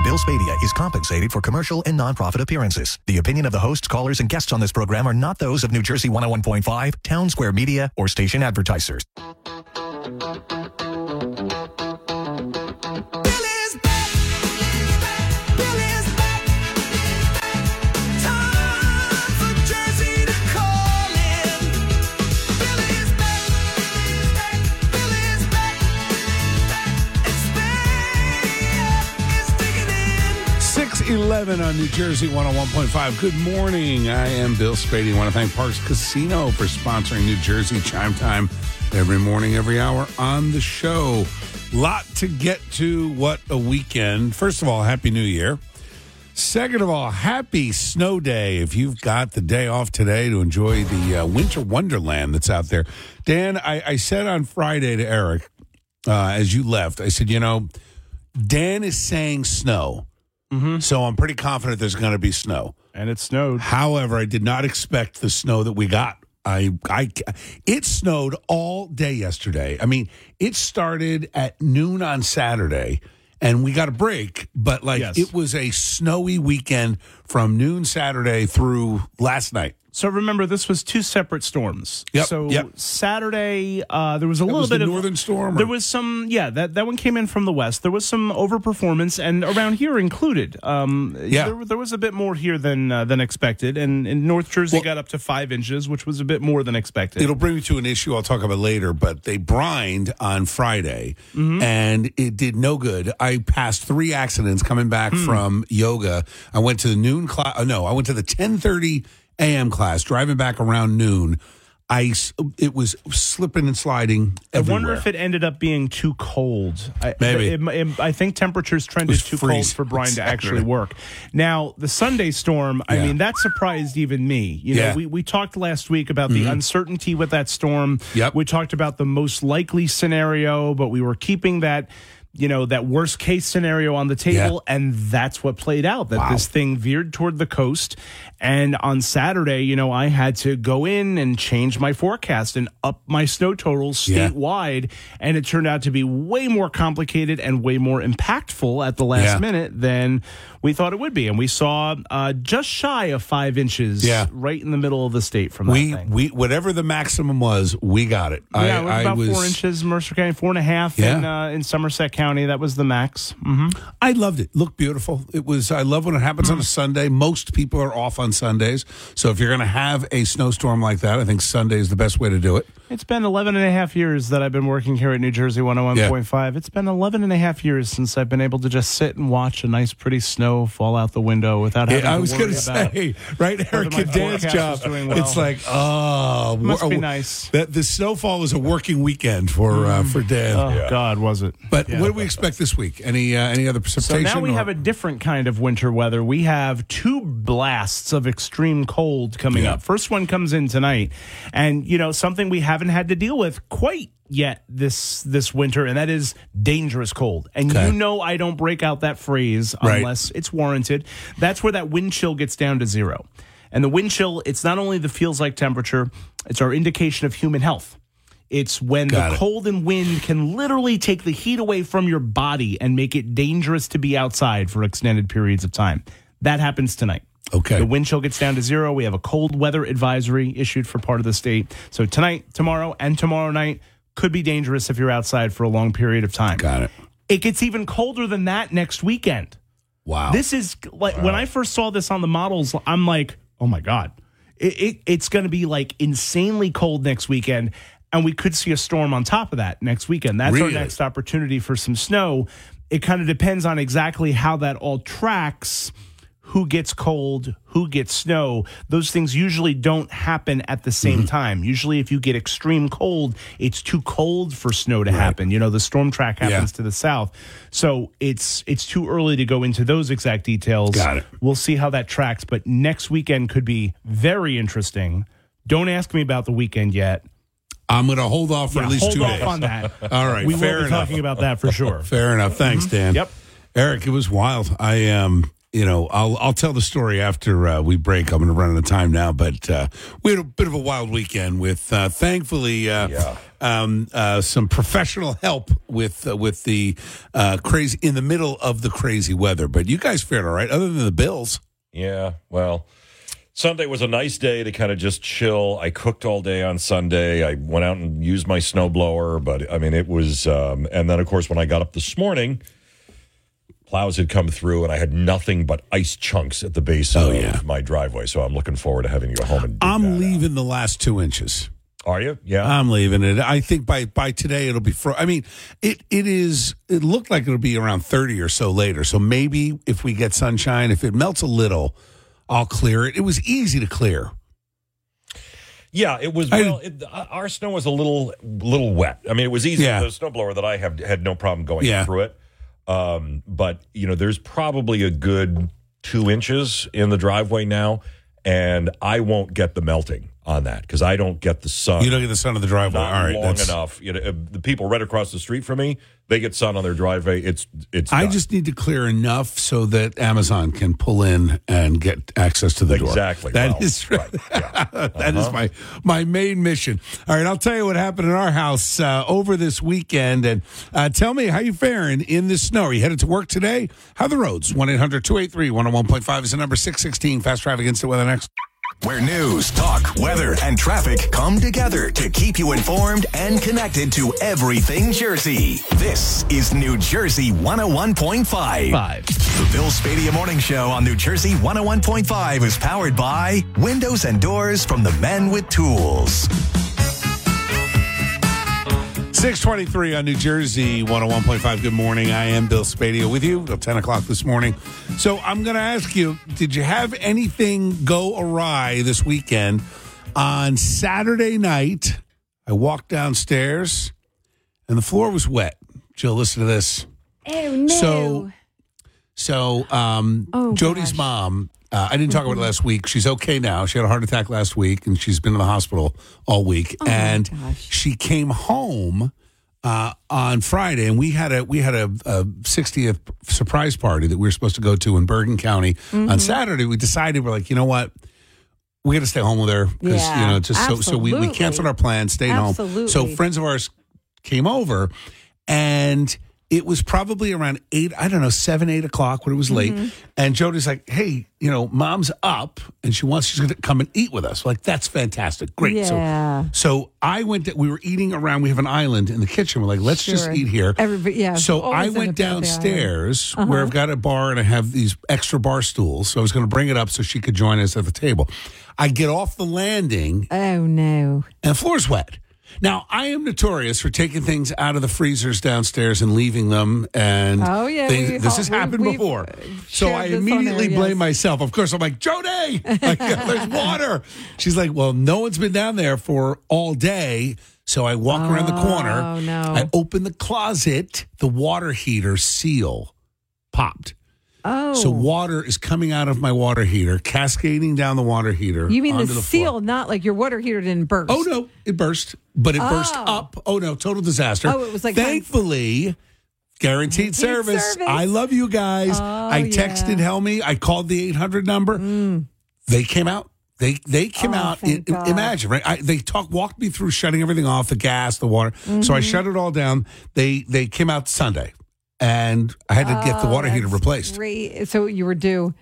Bill Spadea is compensated for commercial and nonprofit appearances. The opinion of the hosts, callers, and guests on this program are not those of New Jersey 101.5, Town Square Media, or station advertisers. .11 on New Jersey 101.5. Good morning. I am Bill Spadea. I want to thank Parks Casino for sponsoring New Jersey Chime Time every morning, every hour on the show. Lot to get to. What a weekend. First of all, Happy New Year. Second of all, happy snow day if you've got the day off today to enjoy the winter wonderland that's out there. Dan, I said on Friday to Eric, as you left, I said, Dan is saying snow. Mm-hmm. So I'm pretty confident there's going to be snow. And it snowed. However, I did not expect the snow that we got. It snowed all day yesterday. I mean, it started at noon on Saturday, and we got a break. But, It was a snowy weekend from noon Saturday through last night. So remember, this was two separate storms. Yep. Saturday, there was a little bit of the northern storm. There was some, that one came in from the west. There was some overperformance, and around here included. There was a bit more here than expected, and in North Jersey got up to 5 inches, which was a bit more than expected. It'll bring me to an issue I'll talk about later, but they brined on Friday, and it did no good. I passed 3 accidents coming back from yoga. I went to the noon class. I went to the 10:30 a.m. class, driving back around noon. It was slipping and sliding everywhere. I wonder if it ended up being too cold. Maybe. I think temperatures trended too cold for Brian to actually work. Now, the Sunday storm, I mean, that surprised even me. We talked last week about the uncertainty with that storm. Yep. We talked about the most likely scenario, but we were keeping that worst case scenario on the table, and that's what played out, that this thing veered toward the coast. And on Saturday, I had to go in and change my forecast and up my snow totals statewide, and it turned out to be way more complicated and way more impactful at the last minute than we thought it would be. And we saw just shy of 5 inches right in the middle of the state from that thing. Whatever the maximum was, we got it. Yeah, it was about 4 inches in Mercer County, 4.5 in Somerset County. That was the max. Mm-hmm. I loved it. Looked beautiful. I love when it happens on a Sunday. Most people are off on Sundays. So if you're going to have a snowstorm like that, I think Sunday is the best way to do it. It's been 11 and a half years that I've been working here at New Jersey 101.5. It's been 11 and a half years since I've been able to just sit and watch a nice, pretty snow fall out the window without having to worry about. I was going to say, right, Eric and Dan's job, it's like, must be nice. The snowfall was a working weekend for Dan. Oh, God, was it? But what do we expect this week? Any other precipitation? So now we have a different kind of winter weather. We have 2 blasts of extreme cold coming up. First one comes in tonight, and something we haven't had to deal with quite yet this winter, and that is dangerous cold. And I don't break out that phrase unless it's warranted. That's where that wind chill gets down to 0. And the wind chill, it's not only the feels like temperature, it's our indication of human health. It's when the cold and wind can literally take the heat away from your body and make it dangerous to be outside for extended periods of time. That happens tonight. Okay. The wind chill gets down to 0. We have a cold weather advisory issued for part of the state. So tonight, tomorrow, and tomorrow night could be dangerous if you're outside for a long period of time. Got it. It gets even colder than that next weekend. Wow. This is when I first saw this on the models, I'm like, oh my God. It's going to be insanely cold next weekend, and we could see a storm on top of that next weekend. That's our next opportunity for some snow. It kind of depends on exactly how that all tracks. Who gets cold, who gets snow. Those things usually don't happen at the same time. Usually if you get extreme cold, it's too cold for snow to happen. The storm track happens to the south. So it's too early to go into those exact details. Got it. We'll see how that tracks. But next weekend could be very interesting. Don't ask me about the weekend yet. I'm going to hold off for at least 2 days. Hold off on that. All right, we fair will be enough. talking about that for sure. Fair enough. Thanks, Dan. Yep. Eric, it was wild. I'll tell the story after we break. I'm going to run out of time now, but we had a bit of a wild weekend with, thankfully, some professional help with the crazy in the middle of the crazy weather. But you guys fared all right, other than the Bills. Yeah, well, Sunday was a nice day to kind of just chill. I cooked all day on Sunday. I went out and used my snowblower, but I mean, it was. And then, of course, when I got up this morning, plows had come through, and I had nothing but ice chunks at the base of my driveway. So I'm looking forward to having to go home and dig I'm that leaving out. the last 2 inches. Are you? Yeah. I'm leaving it. I think by today it'll be I mean, it looked like it'll be around 30 or so later. So maybe if we get sunshine, if it melts a little, I'll clear it. It was easy to clear. Yeah, it was. Our snow was a little wet. I mean, it was easy. The snowblower that I have had no problem going through it. But there's probably a good 2 inches in the driveway now, and I won't get the melting on that because I don't get the sun. You don't get the sun on the driveway. Not all right, long enough. The people right across the street from me, they get sun on their driveway. It's. I done. just need to clear enough so that Amazon can pull in and get access to the door. Exactly. That is right. Yeah. That is my main mission. All right, I'll tell you what happened in our house over this weekend, and tell me how you faring in the snow. Are you headed to work today? How are the roads? 1-800-283-101.5 is the number. 616 Fast Traffic Instant Weather next. Where news, talk, weather, and traffic come together to keep you informed and connected to everything Jersey. This is New Jersey 101.5. The Bill Spadea Morning Show on New Jersey 101.5 is powered by Windows and Doors from the Men with Tools. 6:23 on New Jersey 101.5. Good morning. I am Bill Spadea with you until 10 o'clock this morning. So I'm going to ask you, did you have anything go awry this weekend? On Saturday night, I walked downstairs and the floor was wet. Jill, listen to this. Oh, no. So Jody's mom, I didn't talk about it last week. She's okay now. She had a heart attack last week, and she's been in the hospital all week. And she came home on Friday, and we had a 60th surprise party that we were supposed to go to in Bergen County. On Saturday, we decided, we're like, you know what? We got to stay home with her because so we canceled our plans, stayed home. So friends of ours came over, and it was probably around 7, 8 o'clock when it was late. And Jody's like, hey, mom's up and she's going to come and eat with us. Like, that's fantastic. Great. Yeah. So I went, we were eating around, we have an island in the kitchen. We're like, let's just eat here. So I went downstairs where I've got a bar and I have these extra bar stools. So I was going to bring it up so she could join us at the table. I get off the landing. Oh, no. And the floor's wet. Now, I am notorious for taking things out of the freezers downstairs and leaving them. And this has happened before. So I immediately blame myself. Of course, I'm like, Jody, there's water. She's like, well, no one's been down there for all day. So I walk around the corner. Oh, no. I open the closet. The water heater seal popped. Oh. So water is coming out of my water heater, cascading down the water heater. You mean the seal, floor. Not like your water heater didn't burst? Oh, no, it burst. But it burst up. Oh, no, total disaster. Oh, it was like... Thankfully, guaranteed service. I love you guys. I texted Helmy. I called the 800 number. They came out. They came out. Imagine, right? They walked me through shutting everything off, the gas, the water. So I shut it all down. They came out Sunday. And I had to get the water heater replaced. Great. So you were due.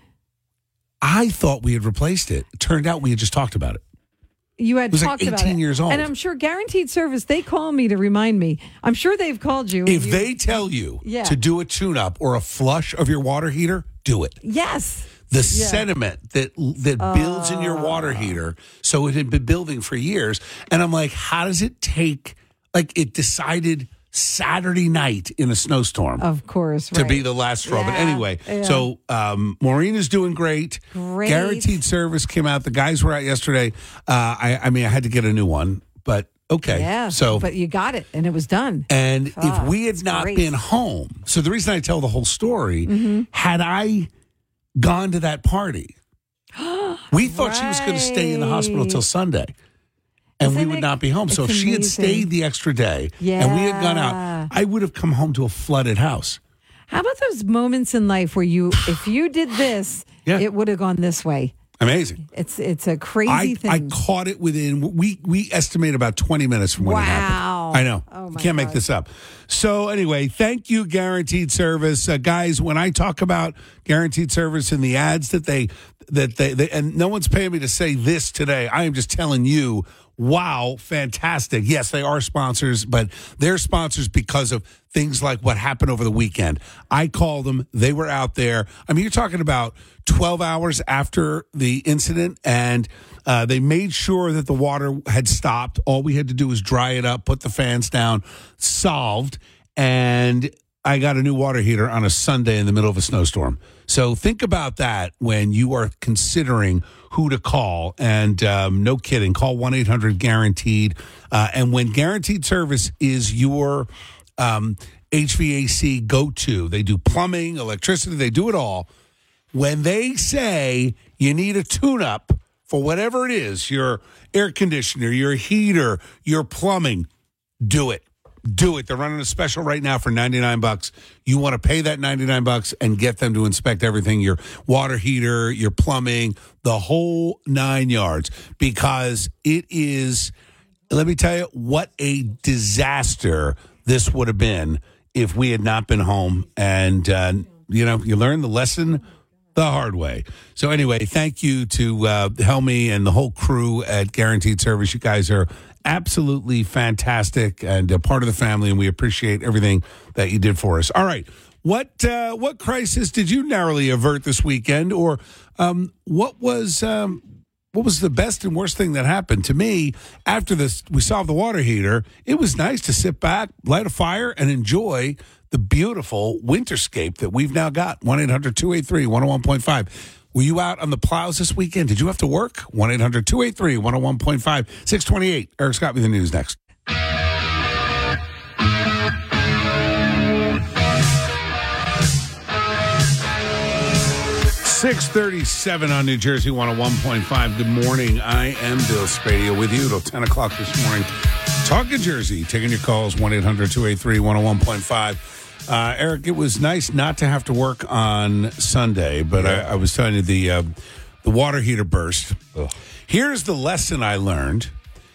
I thought we had replaced it. It turned out we had just talked about it. You had talked about it. It was like 18 years old. And I'm sure guaranteed service, they call me to remind me. I'm sure they've called you. If they tell you to do a tune-up or a flush of your water heater, do it. Yes. The sediment that builds in your water heater, so it had been building for years. And I'm like, how does it take, it decided Saturday night in a snowstorm. Of course, to be the last straw. But anyway, so Maureen is doing great. Guaranteed service came out. The guys were out yesterday. I had to get a new one, but okay. Yeah, but you got it, and it was done. And if we had not been home, so the reason I tell the whole story, had I gone to that party, we thought she was going to stay in the hospital till Sunday. And we would not be home. So if she had stayed the extra day and we had gone out, I would have come home to a flooded house. How about those moments in life where if you did this, it would have gone this way? Amazing. It's a crazy thing. I caught it within, we estimate about 20 minutes from when it happened. I know. Oh my Can't make this up. So anyway, thank you, Guaranteed Service. Guys, when I talk about Guaranteed Service and the ads that they and no one's paying me to say this today, I am just telling you, wow, fantastic. Yes, they are sponsors, but they're sponsors because of things like what happened over the weekend. I called them. They were out there. I mean, you're talking about 12 hours after the incident, and they made sure that the water had stopped. All we had to do was dry it up, put the fans down, solved, and I got a new water heater on a Sunday in the middle of a snowstorm. So think about that when you are considering who to call. And no kidding, call 1-800-GUARANTEED. And when Guaranteed Service is your HVAC go-to, they do plumbing, electricity, they do it all. When they say you need a tune-up for whatever it is, your air conditioner, your heater, your plumbing, do it. Do it. They're running a special right now for $99. You want to pay that $99 and get them to inspect everything, your water heater, your plumbing, the whole 9 yards, because it is, let me tell you, what a disaster this would have been if we had not been home. And, you learn the lesson the hard way. So anyway, thank you to Helmy and the whole crew at Guaranteed Service. You guys are absolutely fantastic and a part of the family, and we appreciate everything that you did for us. All right. What crisis did you narrowly avert this weekend, or what was the best and worst thing that happened? To me, after we solved the water heater, it was nice to sit back, light a fire, and enjoy the beautiful winterscape that we've now got. 1-800-283-101.5. Were you out on the plows this weekend? Did you have to work? 1-800-283-101.5. 628. Eric Scott with the news next. 6:37 on New Jersey 101.5. Good morning. I am Bill Spadio with you till 10 o'clock this morning. Talking Jersey, taking your calls, 1-800-283-101.5. Eric, it was nice not to have to work on Sunday, but I was telling you the water heater burst. Ugh. Here's the lesson I learned.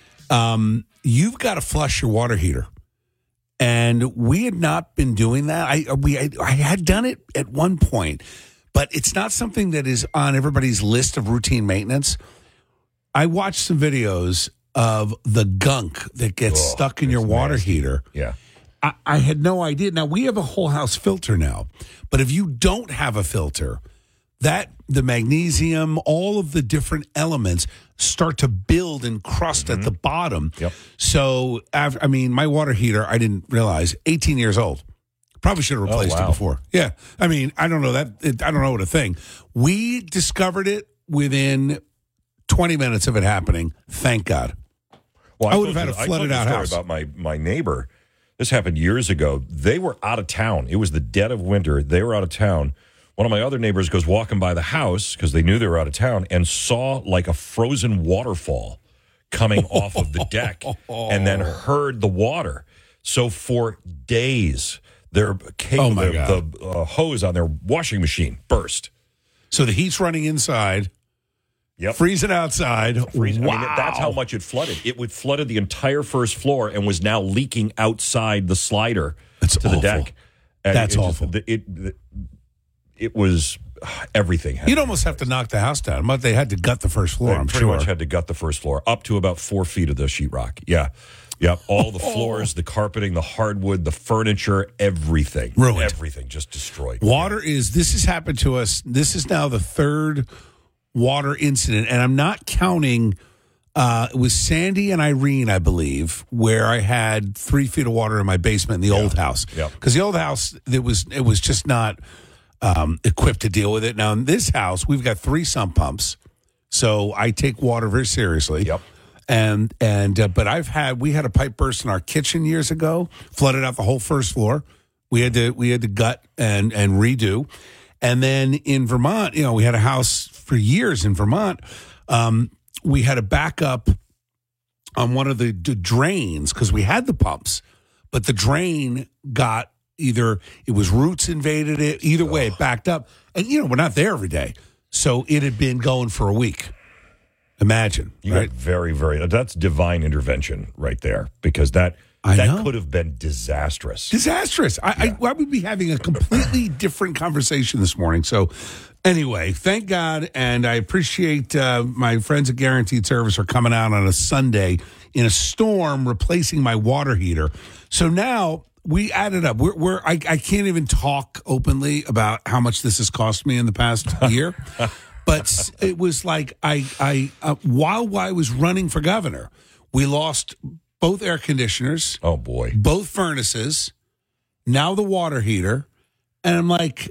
You've got to flush your water heater. And we had not been doing that. I had done it at one point, but it's not something that is on everybody's list of routine maintenance. I watched some videos of the gunk that gets stuck in your water heater. Yeah. I had no idea. Now, we have a whole house filter now, but if you don't have a filter, the magnesium, all of the different elements start to build and crust at the bottom. Yep. So, my water heater, I didn't realize, 18 years old. Probably should have replaced it before. Yeah. I don't know I don't know what to think. We discovered it within 20 minutes of it happening. Thank God. Well, I would have had a flooded out house. About my neighbor. This happened years ago. They were out of town. It was the dead of winter. They were out of town. One of my other neighbors goes walking by the house because they knew they were out of town and saw like a frozen waterfall coming off of the deck and then heard the water. So for days, the hose on their washing machine burst. So the heat's running inside. Yep. Freezing outside. Wow. That's how much it flooded. It flooded the entire first floor and was now leaking outside the slider the deck. And that's awful. It was everything. You'd almost have to knock the house down. But they had to gut the first floor, I'm pretty sure. much had to gut the first floor up to about 4 feet of the sheetrock. Yeah. Yeah. All the floors, the carpeting, the hardwood, the furniture, everything. Ruined. Everything just destroyed. This has happened to us. This is now the third water incident, and I'm not counting. It was Sandy and Irene, I believe, where I had 3 feet of water in my basement in the old house. Because the old house, it was just not equipped to deal with it. Now in this house, we've got 3 sump pumps, so I take water very seriously. Yep. But we had a pipe burst in our kitchen years ago, flooded out the whole first floor. We had to gut and redo. And then in Vermont, we had a house for years in Vermont. We had a backup on one of the drains because we had the pumps, but the drain got either it was roots invaded it. Either way, it backed up. And, we're not there every day. So it had been going for a week. Imagine. You right? got very, very, that's divine intervention right there, because that could have been disastrous. Disastrous. I would be having a completely different conversation this morning. So anyway, thank God. And I appreciate my friends at Guaranteed Service are coming out on a Sunday in a storm, replacing my water heater. So now we added up. I can't even talk openly about how much this has cost me in the past year. But it was like while I was running for governor, we lost both air conditioners. Oh, boy. Both furnaces. Now the water heter. And I'm like,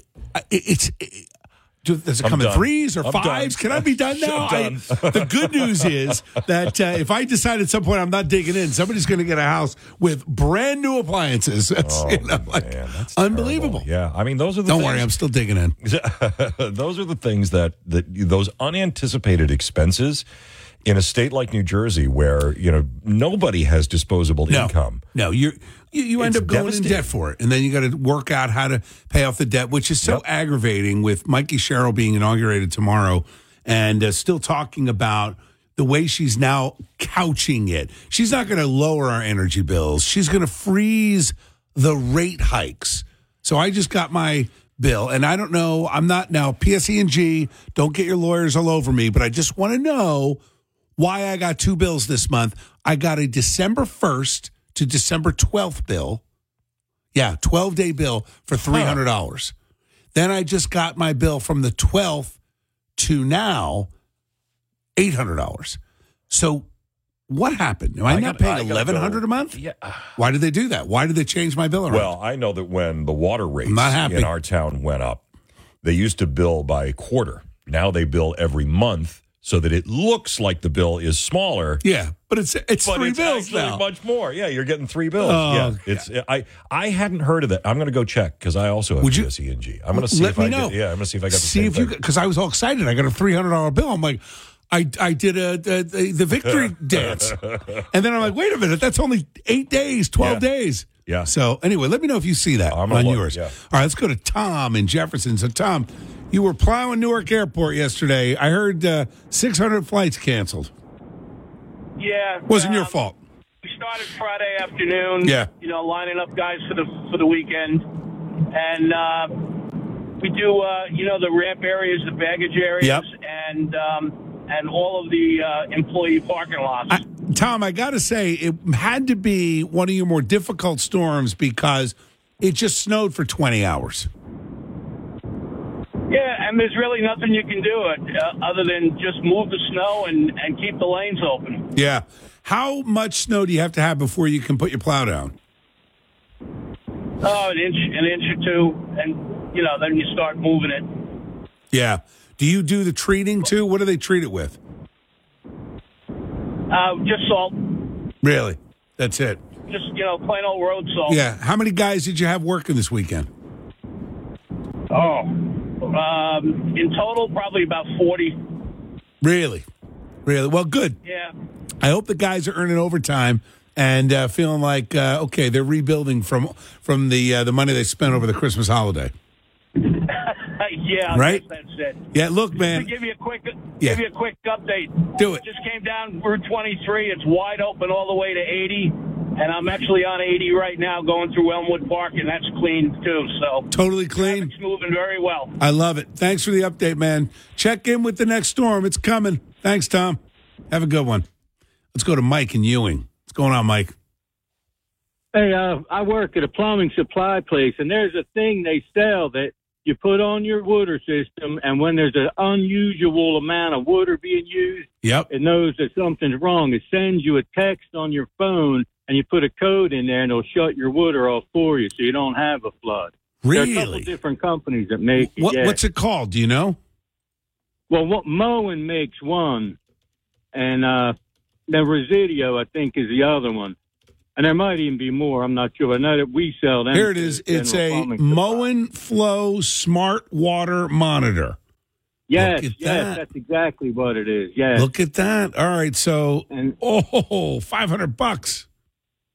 does it come in 3s or 5s? Can I be done now? The good news is that if I decide at some point I'm not digging in, somebody's going to get a house with brand new appliances. That's, man, that's unbelievable. Terrible. Yeah, I mean, those are the Don't things. worry, I'm still digging in. Those are the things that those unanticipated expenses in a state like New Jersey, where nobody has disposable income. No, you end up going in debt for it, and then you got to work out how to pay off the debt, which is so aggravating. With Mikey Sherrill being inaugurated tomorrow, and still talking about the way she's now couching it. She's not going to lower our energy bills. She's going to freeze the rate hikes. So I just got my bill, and I don't know. I'm not now PSE&G. Don't get your lawyers all over me, but I just want to know why I got 2 bills this month. I got a December 1st to December 12th bill. Yeah, 12-day bill for $300. Then I just got my bill from the 12th to now, $800. So what happened? Am I not paying $1,100 a month? Yeah. Why did they do that? Why did they change my bill around? Well, I know that when the water rates in our town went up, they used to bill by quarter. Now they bill every month, so that it looks like the bill is smaller. Yeah, but it's 3 bills now. Much more. Yeah, you're getting 3 bills. Oh, yeah, I hadn't heard of that. I'm going to go check, because I also have PSE&G. I'm going to see I'm going to see if I got the same thing. Because I was all excited. I got a $300 bill. I'm like, I did the victory dance, and then I'm like, wait a minute, that's only 8 days, 12 days. Yeah. So anyway, let me know if you see that on yours. Yeah. All right, let's go to Tom in Jefferson. So Tom, you were plowing Newark Airport yesterday. I heard 600 flights canceled. Yeah. Wasn't your fault. We started Friday afternoon. Yeah. Lining up guys for the weekend, and we do the ramp areas, the baggage areas, and all of the employee parking lots. Tom, I got to say, it had to be one of your more difficult storms because it just snowed for 20 hours. Yeah, and there's really nothing you can do other than just move the snow and keep the lanes open. Yeah. How much snow do you have to have before you can put your plow down? Oh, an inch or two, and then you start moving it. Yeah. Do you do the treating too? What do they treat it with? Just salt. Really? That's it? Just, plain old road salt. Yeah. How many guys did you have working this weekend? In total, probably about 40. Really? Well, good. Yeah. I hope the guys are earning overtime and feeling like, they're rebuilding from the money they spent over the Christmas holiday. Yeah, right. That's it. Yeah, look, man. Let me give you a quick update. Do it. Just came down Route 23. It's wide open all the way to 80, and I'm actually on 80 right now, going through Elmwood Park, and that's clean too. So totally clean. It's moving very well. I love it. Thanks for the update, man. Check in with the next storm. It's coming. Thanks, Tom. Have a good one. Let's go to Mike in Ewing. What's going on, Mike? Hey, I work at a plumbing supply place, and there's a thing they sell that you put on your water system, and when there's an unusual amount of water being used, it knows that something's wrong. It sends you a text on your phone, and you put a code in there, and it'll shut your water off for you so you don't have a flood. Really? There are a couple different companies that make it. What's it called? Do you know? Well, Moen makes one, and the Residio, I think, is the other one. And there might even be more. I'm not sure. I know that we sell them. Here it is. It's a Moen Flow Smart Water Monitor. Yes, that's exactly what it is. Yes. Look at that. All right, so $500.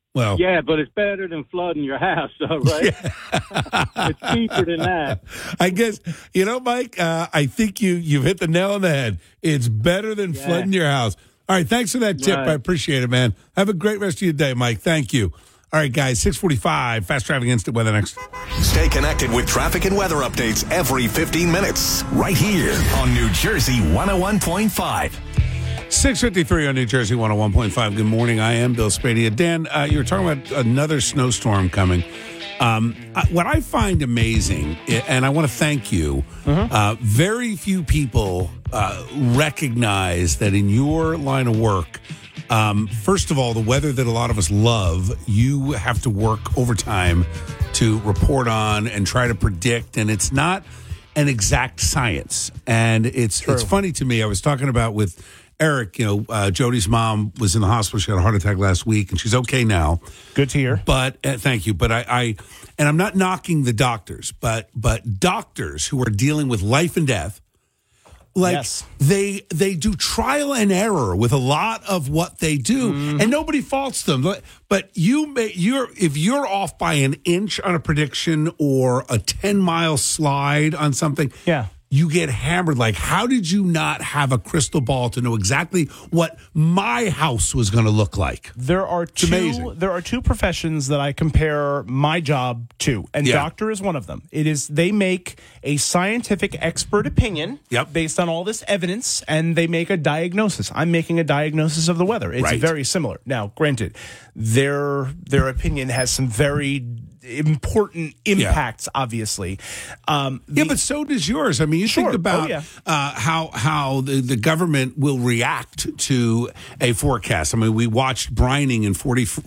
Well, yeah, but it's better than flooding your house, though, right? It's cheaper than that. I guess, Mike, I think you've hit the nail on the head. It's better than flooding your house. All right, thanks for that tip. Right. I appreciate it, man. Have a great rest of your day, Mike. Thank you. All right, guys, 6:45, Fast Traffic Instant Weather next. Stay connected with traffic and weather updates every 15 minutes right here on New Jersey 101.5. 6:53 on New Jersey 101.5. Good morning. I am Bill Spadea. Dan, you were talking about another snowstorm coming. What I find amazing, and I want to thank you, very few people recognize that in your line of work, first of all, the weather that a lot of us love, you have to work overtime to report on and try to predict, and it's not an exact science. And it's funny to me. I was talking about with Eric, Jody's mom was in the hospital. She had a heart attack last week, and she's okay now. Good to hear. But thank you. But and I'm not knocking the doctors, but doctors who are dealing with life and death, they do trial and error with a lot of what they do, and nobody faults them. But if you're off by an inch on a prediction or a 10-mile slide on something, you get hammered. Like, how did you not have a crystal ball to know exactly what my house was going to look like? There are two professions that I compare my job to, and doctor is one of them. They make a scientific expert opinion based on all this evidence, and they make a diagnosis. I'm making a diagnosis of the weather. It's very similar. Now, granted, their opinion has some very important impacts, obviously. But so does yours. I mean, you think about how the government will react to a forecast. I mean, we watched brining in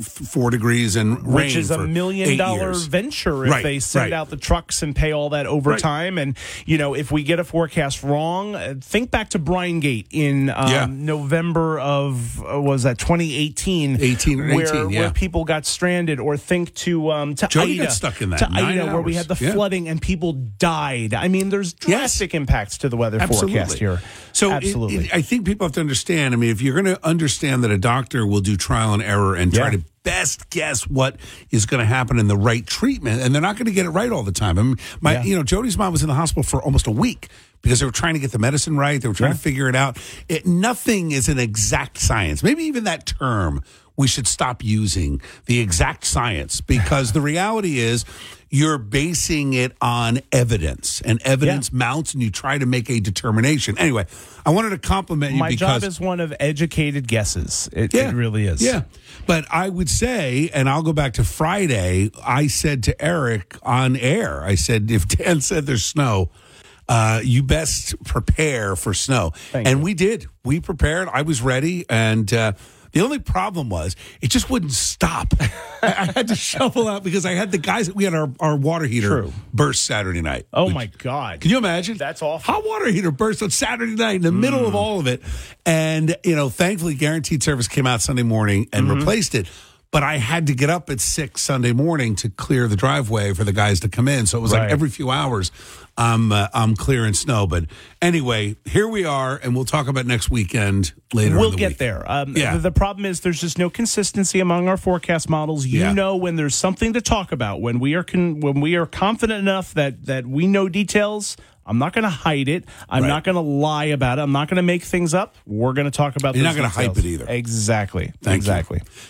44 degrees and rain, which is a for $1 million venture if they send out the trucks and pay all that overtime. And, if we get a forecast wrong, think back to Brine Gate in November of, was that 2018? Where people got stranded, or think to Jody got stuck in that. To Ida, where we had the flooding and people died. I mean, there's drastic impacts to the weather forecast here. So absolutely. I think people have to understand. I mean, if you're going to understand that a doctor will do trial and error and try to best guess what is going to happen in the right treatment, and they're not going to get it right all the time. I mean, Jody's mom was in the hospital for almost a week because they were trying to get the medicine right. They were trying to figure it out. Nothing is an exact science. Maybe even that term we should stop using, the exact science, because the reality is you're basing it on evidence, and evidence mounts, and you try to make a determination. Anyway, I wanted to compliment you because my job is one of educated guesses. It really is. Yeah. But I would say, and I'll go back to Friday, I said to Eric on air, I said, if Dan said there's snow, you best prepare for snow. And we did. We prepared. I was ready. And the only problem was it just wouldn't stop. I had to shovel out because I had the guys. We had our water heater burst Saturday night. Oh, my God. Can you imagine? That's awful. Hot water heater burst on Saturday night in the middle of all of it. And, thankfully, Guaranteed Service came out Sunday morning and replaced it. But I had to get up at 6 Sunday morning to clear the driveway for the guys to come in. So it was like every few hours I'm clearing snow. But anyway, here we are, and we'll talk about next weekend later. We'll get there. The problem is there's just no consistency among our forecast models. You know when there's something to talk about, when we are confident enough that we know details. I'm not going to hide it. I'm not going to lie about it. I'm not going to make things up. We're going to talk about. You're not going to hype it either. Exactly. Thank you.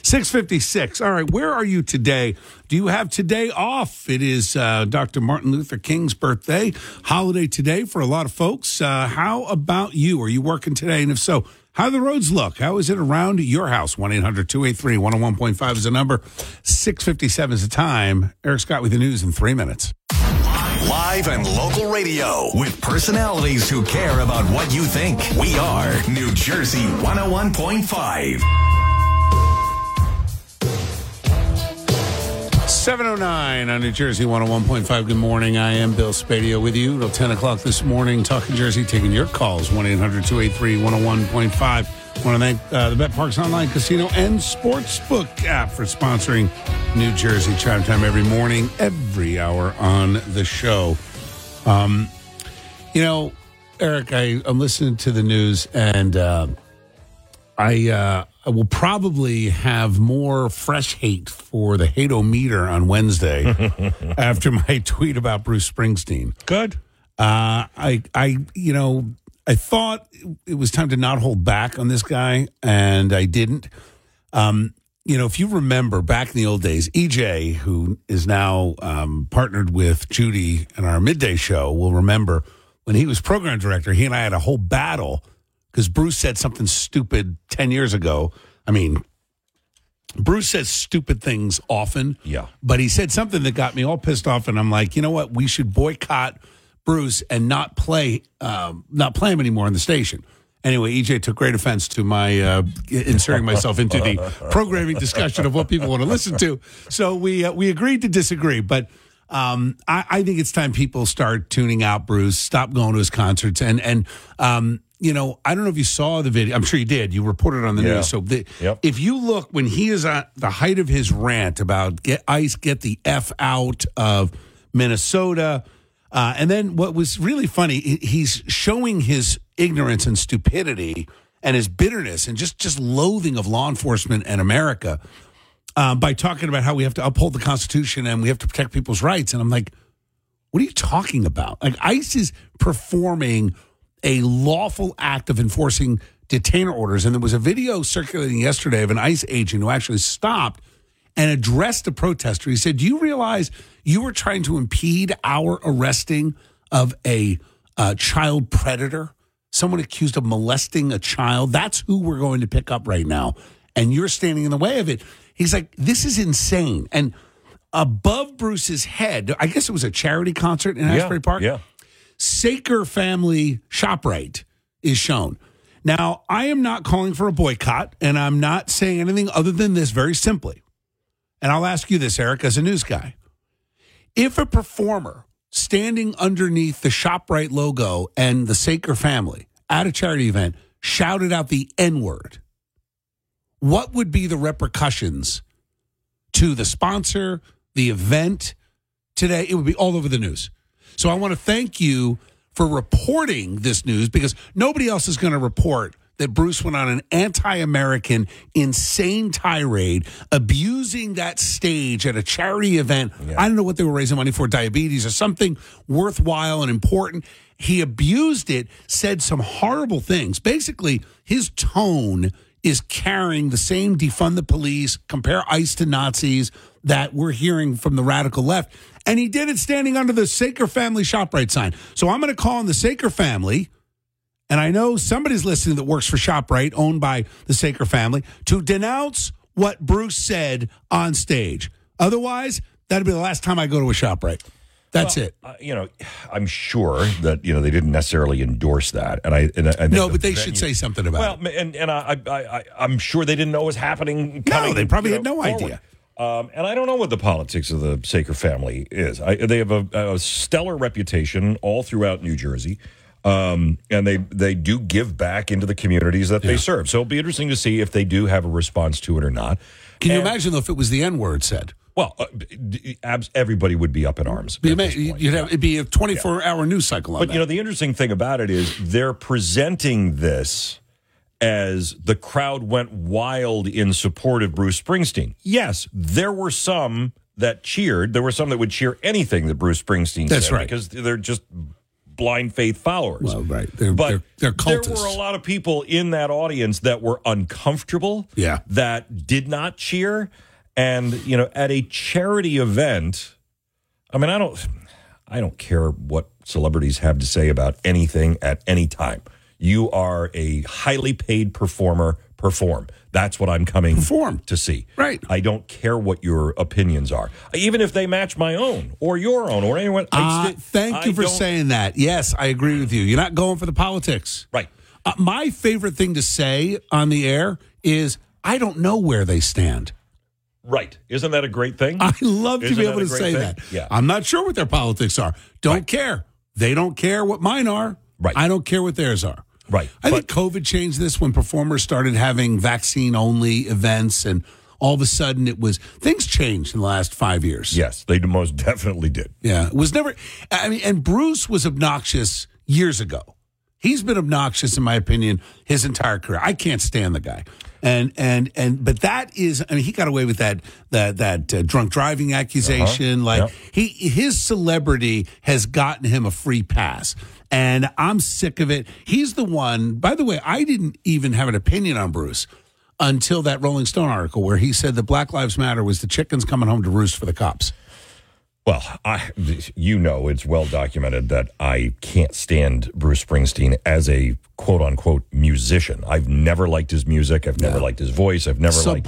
6:56. All right. Where are you today? Do you have today off? It is Dr. Martin Luther King's birthday holiday today for a lot of folks. How about you? Are you working today? And if so, how do the roads look? How is it around your house? 1-800-283-101.5 is the number. 6:57 is the time. Eric Scott with the news in 3 minutes. Live and local radio with personalities who care about what you think. We are New Jersey 101.5. 7:09 on New Jersey 101.5. Good morning. I am Bill Spadea with you until 10 o'clock this morning. Talking Jersey, taking your calls. 1-800-283-101.5. Want to thank the Bet Parks Online Casino and Sportsbook app for sponsoring New Jersey Chime Time every morning, every hour on the show. Eric, I'm listening to the news, and I I will probably have more fresh hate for the hate-o-meter on Wednesday after my tweet about Bruce Springsteen. Good. I thought it was time to not hold back on this guy, and I didn't. If you remember back in the old days, EJ, who is now partnered with Judy in our midday show, will remember when he was program director, he and I had a whole battle because Bruce said something stupid 10 years ago. I mean, Bruce says stupid things often. Yeah. But he said something that got me all pissed off, and I'm like, you know what? We should boycott Bruce and not play him anymore on the station. Anyway, EJ took great offense to my inserting myself into the programming discussion of what people want to listen to. So we agreed to disagree. But I think it's time people start tuning out Bruce, stop going to his concerts. And I don't know if you saw the video. I'm sure you did. You reported on the news. So if you look, when he is at the height of his rant about get the F out of Minnesota, and then what was really funny, he's showing his ignorance and stupidity and his bitterness and just loathing of law enforcement and America by talking about how we have to uphold the Constitution and we have to protect people's rights. And I'm like, what are you talking about? Like, ICE is performing a lawful act of enforcing detainer orders. And there was a video circulating yesterday of an ICE agent who actually stopped and addressed a protester. He said, do you realize you were trying to impede our arresting of a child predator, someone accused of molesting a child? That's who we're going to pick up right now. And you're standing in the way of it. He's like, this is insane. And above Bruce's head, I guess it was a charity concert in Asbury Park. Yeah. Saker Family ShopRite is shown. Now, I am not calling for a boycott, and I'm not saying anything other than this very simply. And I'll ask you this, Eric, as a news guy. If a performer standing underneath the ShopRite logo and the Saker family at a charity event shouted out the N-word, what would be the repercussions to the sponsor, the event today? It would be all over the news. So I want to thank you for reporting this news because nobody else is going to report that Bruce went on an anti-American, insane tirade, abusing that stage at a charity event. Yeah. I don't know what they were raising money for, diabetes or something worthwhile and important. He abused it, said some horrible things. Basically, his tone is carrying the same defund the police, compare ICE to Nazis that we're hearing from the radical left. And he did it standing under the Saker Family ShopRite sign. So I'm going to call on the Saker family, and I know somebody's listening that works for ShopRite, owned by the Saker family, to denounce what Bruce said on stage. Otherwise, that'll be the last time I go to a ShopRite. That's it. I'm sure that they didn't necessarily endorse that, and I no, but they should say something about it. And I'm sure they didn't know it was happening. No, they probably had no idea. And I don't know what the politics of the Saker family is. They have a stellar reputation all throughout New Jersey, and they do give back into the communities that they serve. So it'll be interesting to see if they do have a response to it or not. Can you imagine, though, if it was the N-word said? Well, everybody would be up in arms. It'd be a 24-hour news cycle on that. But, the interesting thing about it is they're presenting this as the crowd went wild in support of Bruce Springsteen. Yes, there were some that cheered. There were some that would cheer anything that Bruce Springsteen said. That's right. Because they're just blind faith followers. Well, right. They're cultists. There were a lot of people in that audience that were uncomfortable, that did not cheer. And, at a charity event, I mean, I don't care what celebrities have to say about anything at any time. You are a highly paid performer. Perform. That's what I'm coming to see. Right. I don't care what your opinions are, even if they match my own or your own or anyone. Thank you for saying that. Yes, I agree with you. You're not going for the politics. Right. My favorite thing to say on the air is, I don't know where they stand. Right. Isn't that a great thing? I love to be able to say that. Yeah. I'm not sure what their politics are. Don't care. They don't care what mine are. Right. I don't care what theirs are. Right. I think COVID changed this when performers started having vaccine-only events, and all of a sudden things changed in the last 5 years. Yes, they most definitely did. Yeah. It was never, and Bruce was obnoxious years ago. He's been obnoxious, in my opinion, his entire career. I can't stand the guy. But that is, I mean, he got away with that drunk driving accusation. His celebrity has gotten him a free pass, and I'm sick of it. He's the one. By the way, I didn't even have an opinion on Bruce until that Rolling Stone article where he said that Black Lives Matter was the chickens coming home to roost for the cops. Well, it's well documented that I can't stand Bruce Springsteen as a quote-unquote musician. I've never liked his music. I've never liked his voice. I've never liked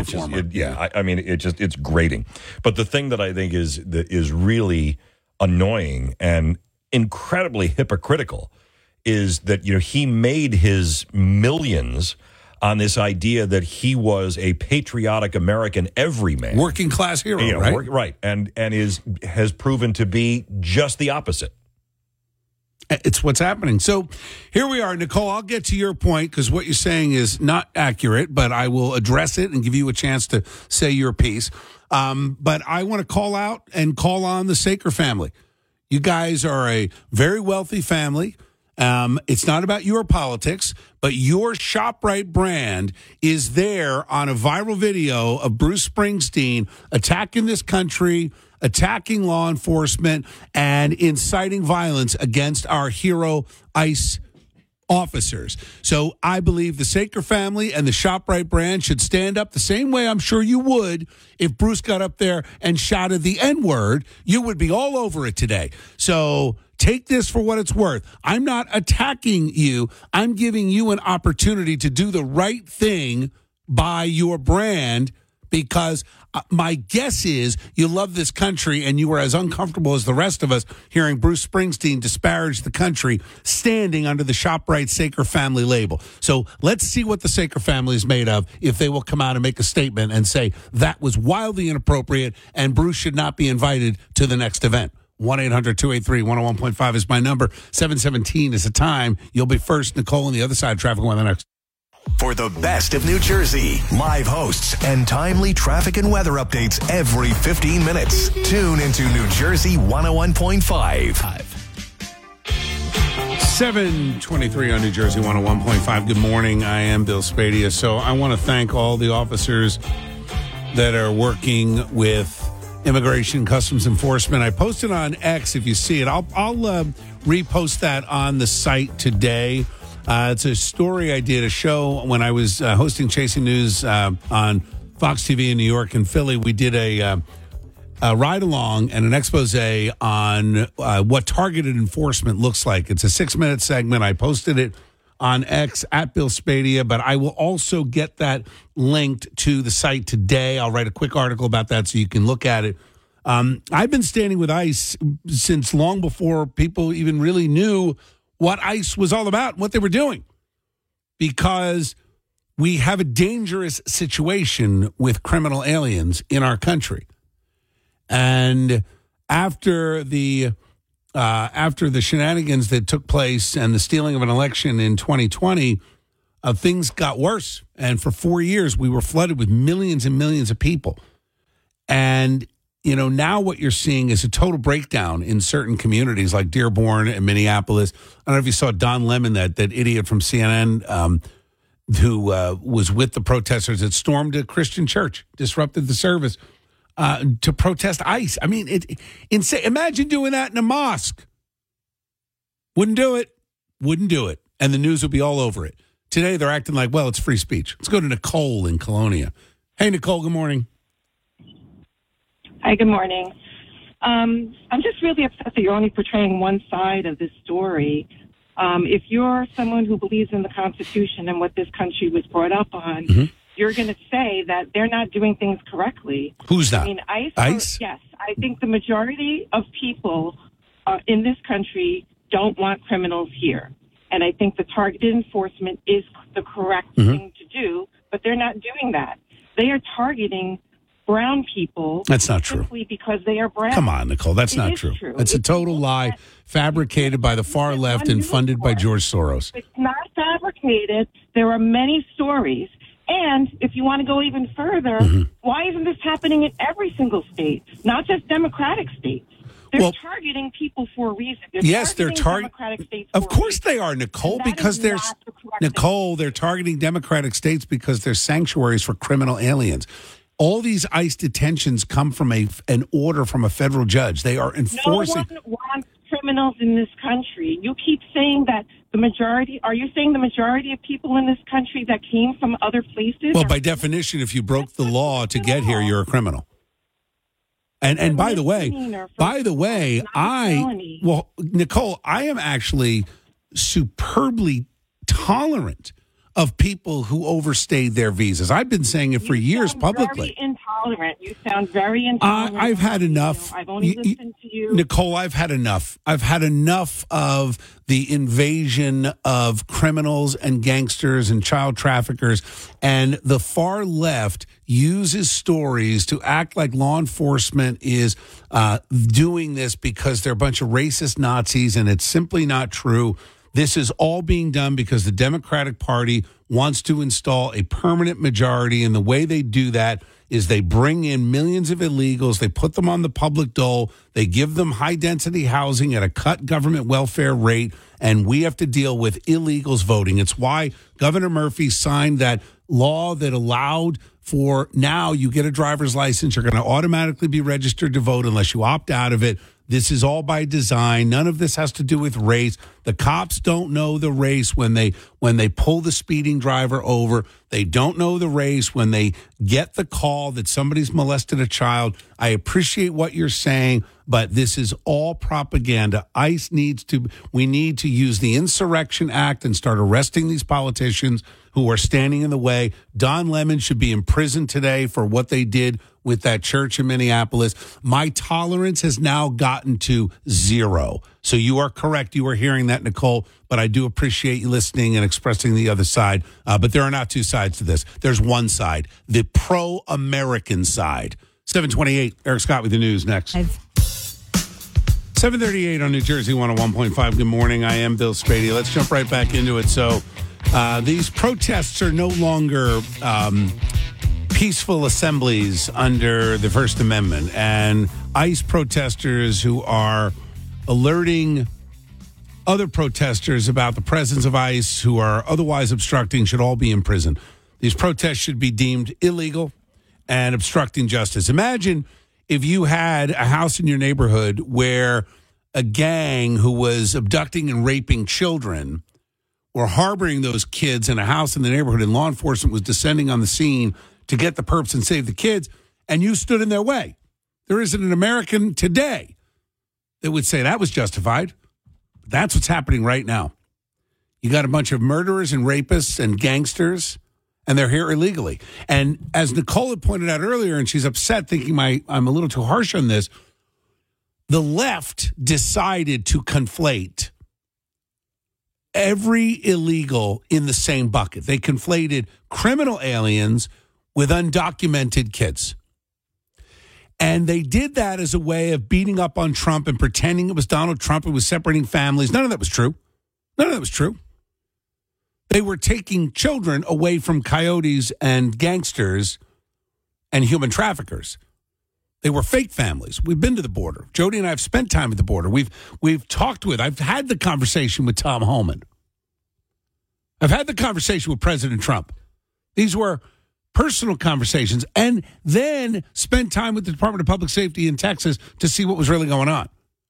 it's grating. But the thing that I think is really annoying and incredibly hypocritical is that he made his millions on this idea that he was a patriotic American everyman. Working class hero, right? Right. And has proven to be just the opposite. It's what's happening. So here we are, Nicole. I'll get to your point because what you're saying is not accurate, but I will address it and give you a chance to say your piece. But I want to call out and call on the Saker family. You guys are a very wealthy family. It's not about your politics, but your ShopRite brand is there on a viral video of Bruce Springsteen attacking this country, attacking law enforcement, and inciting violence against our hero ICE officers. So I believe the Saker family and the ShopRite brand should stand up the same way I'm sure you would if Bruce got up there and shouted the N-word. You would be all over it today. So take this for what it's worth. I'm not attacking you. I'm giving you an opportunity to do the right thing by your brand because my guess is you love this country and you were as uncomfortable as the rest of us hearing Bruce Springsteen disparage the country standing under the ShopRite Saker family label. So let's see what the Saker family is made of if they will come out and make a statement and say that was wildly inappropriate and Bruce should not be invited to the next event. 1-800-283-101.5 is my number. 7:17 is the time. You'll be first. Nicole on the other side of traffic weather next. For the best of New Jersey, live hosts and timely traffic and weather updates every 15 minutes. Tune into New Jersey 101.5. 7:23 on New Jersey 101.5. Good morning. I am Bill Spadia. So I want to thank all the officers that are working with Immigration Customs Enforcement. I posted on X. If you see it, I'll repost that on the site today. It's a story I did, a show when I was hosting Chasing News on Fox TV in New York and Philly. We did a ride along and an expose on what targeted enforcement looks like. It's a 6-minute segment. I posted it on X at Bill Spadia, but I will also get that linked to the site today. I'll write a quick article about that so you can look at it. I've been standing with ICE since long before people even really knew what ICE was all about, what they were doing, because we have a dangerous situation with criminal aliens in our country. And after the shenanigans that took place and the stealing of an election in 2020, things got worse. And for 4 years, we were flooded with millions and millions of people. And, now what you're seeing is a total breakdown in certain communities like Dearborn and Minneapolis. I don't know if you saw Don Lemon, that idiot from CNN who was with the protesters that stormed a Christian church, disrupted the service. To protest ICE. I mean, insane. Imagine doing that in a mosque. Wouldn't do it. And the news would be all over it. Today, they're acting like, well, it's free speech. Let's go to Nicole in Colonia. Hey, Nicole, good morning. Hi, good morning. I'm just really upset that you're only portraying one side of this story. If you're someone who believes in the Constitution and what this country was brought up on, you're going to say that they're not doing things correctly. Who's that? I mean, ICE? Yes. I think the majority of people in this country don't want criminals here. And I think the targeted enforcement is the correct thing to do, but they're not doing that. They are targeting brown people. That's not true. Simply because they are brown. Come on, Nicole. That's not true. It's a total lie fabricated by the far left and funded by George Soros. It's not fabricated. There are many stories. And if you want to go even further, why isn't this happening in every single state, not just Democratic states? They're targeting people for a reason. They're targeting Democratic states. Of course they are, Nicole, because they're targeting Democratic states because they're sanctuaries for criminal aliens. All these ICE detentions come from an order from a federal judge. They are enforcing. No one wants criminals in this country. You keep saying that are you saying the majority of people in this country that came from other places? Well, by definition, if you broke the law to get here, you're a criminal. And by the way, Nicole, I am actually superbly tolerant of people who overstayed their visas. I've been saying it for years publicly. Very intolerant. You sound very intolerant. I've had enough. I've only listened to you. Nicole, I've had enough. I've had enough of the invasion of criminals and gangsters and child traffickers. And the far left uses stories to act like law enforcement is doing this because they're a bunch of racist Nazis, and it's simply not true. This is all being done because the Democratic Party wants to install a permanent majority, and the way they do that is they bring in millions of illegals, they put them on the public dole, they give them high-density housing at a cut government welfare rate, and we have to deal with illegals voting. It's why Governor Murphy signed that law that allowed for now you get a driver's license, you're going to automatically be registered to vote unless you opt out of it. This is all by design. None of this has to do with race. The cops don't know the race when they pull the speeding driver over. They don't know the race when they get the call that somebody's molested a child. I appreciate what you're saying, but this is all propaganda. We need to use the Insurrection Act and start arresting these politicians who are standing in the way. Don Lemon should be in prison today for what they did with that church in Minneapolis. My tolerance has now gotten to 0. So you are correct. You are hearing that, Nicole, but I do appreciate you listening and expressing the other side. But there are not two sides to this. There's one side, the pro-American side. 728, Eric Scott with the news next. 738 on New Jersey 101.5. Good morning. I am Bill Spady. Let's jump right back into it. So these protests are no longer peaceful assemblies under the First Amendment, and ICE protesters who are alerting other protesters about the presence of ICE who are otherwise obstructing should all be in prison. These protests should be deemed illegal and obstructing justice. Imagine if you had a house in your neighborhood where a gang who was abducting and raping children or harboring those kids in a house in the neighborhood, and law enforcement was descending on the scene to get the perps and save the kids, and you stood in their way. There isn't an American today that would say that was justified. That's what's happening right now. You got a bunch of murderers and rapists and gangsters, and they're here illegally. And as Nicole had pointed out earlier, and she's upset thinking I'm a little too harsh on this, the left decided to conflate every illegal in the same bucket. They conflated criminal aliens with undocumented kids. And they did that as a way of beating up on Trump and pretending it was Donald Trump who was separating families. None of that was true. None of that was true. They were taking children away from coyotes and gangsters and human traffickers. They were fake families. We've been to the border. Jody and I have spent time at the border. We've talked with, I've had the conversation with Tom Homan. I've had the conversation with President Trump. These were personal conversations, and then spent time with the Department of Public Safety in Texas to see what was really going on.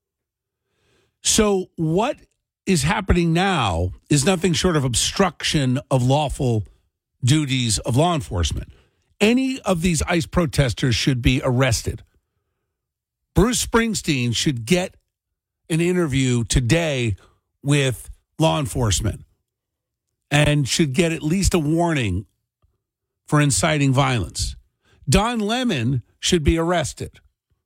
So what is happening now is nothing short of obstruction of lawful duties of law enforcement. Any of these ICE protesters should be arrested. Bruce Springsteen should get an interview today with law enforcement and should get at least a warning for inciting violence. Don Lemon should be arrested.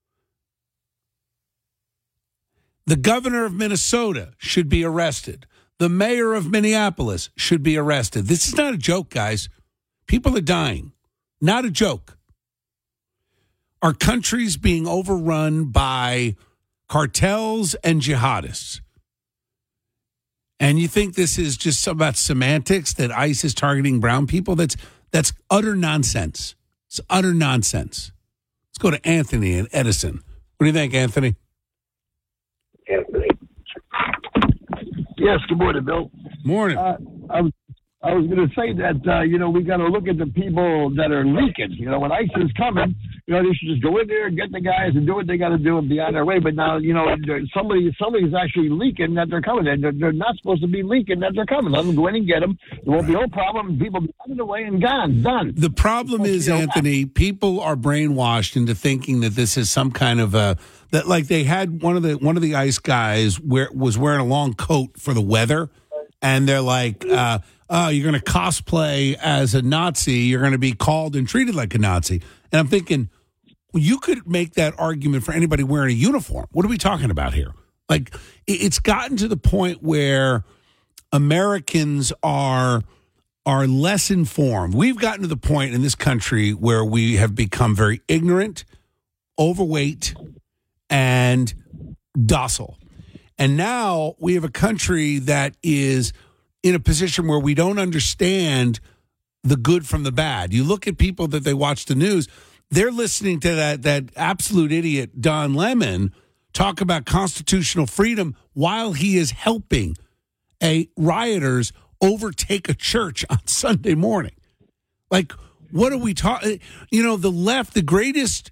The governor of Minnesota should be arrested. The mayor of Minneapolis should be arrested. This is not a joke, guys. People are dying. Not a joke. Our country's being overrun by cartels and jihadists. And you think this is just about semantics, that ICE is targeting brown people? That's utter nonsense. It's utter nonsense. Let's go to Anthony in Edison. What do you think, Anthony? Yes, good morning, Bill. Morning. I was going to say that, we got to look at the people that are leaking. When ICE is coming, they should just go in there and get the guys and do what they got to do and be on their way. But now, somebody's actually leaking that they're coming. They're not supposed to be leaking that they're coming. Let them go in and get them. There won't be no problem. People be out of the way and gone. Done. The problem is, Anthony, people are brainwashed into thinking that this is some kind of that like they had one of the ICE guys was wearing a long coat for the weather, and they're like, you're going to cosplay as a Nazi. You're going to be called and treated like a Nazi. And I'm thinking, you could make that argument for anybody wearing a uniform. What are we talking about here? Like, it's gotten to the point where Americans are less informed. We've gotten to the point in this country where we have become very ignorant, overweight, and docile. And now we have a country that is in a position where we don't understand the good from the bad. You look at people that they watch the news, they're listening to that absolute idiot Don Lemon talk about constitutional freedom while he is helping rioters overtake a church on Sunday morning. Like, what are we talking? The left, the greatest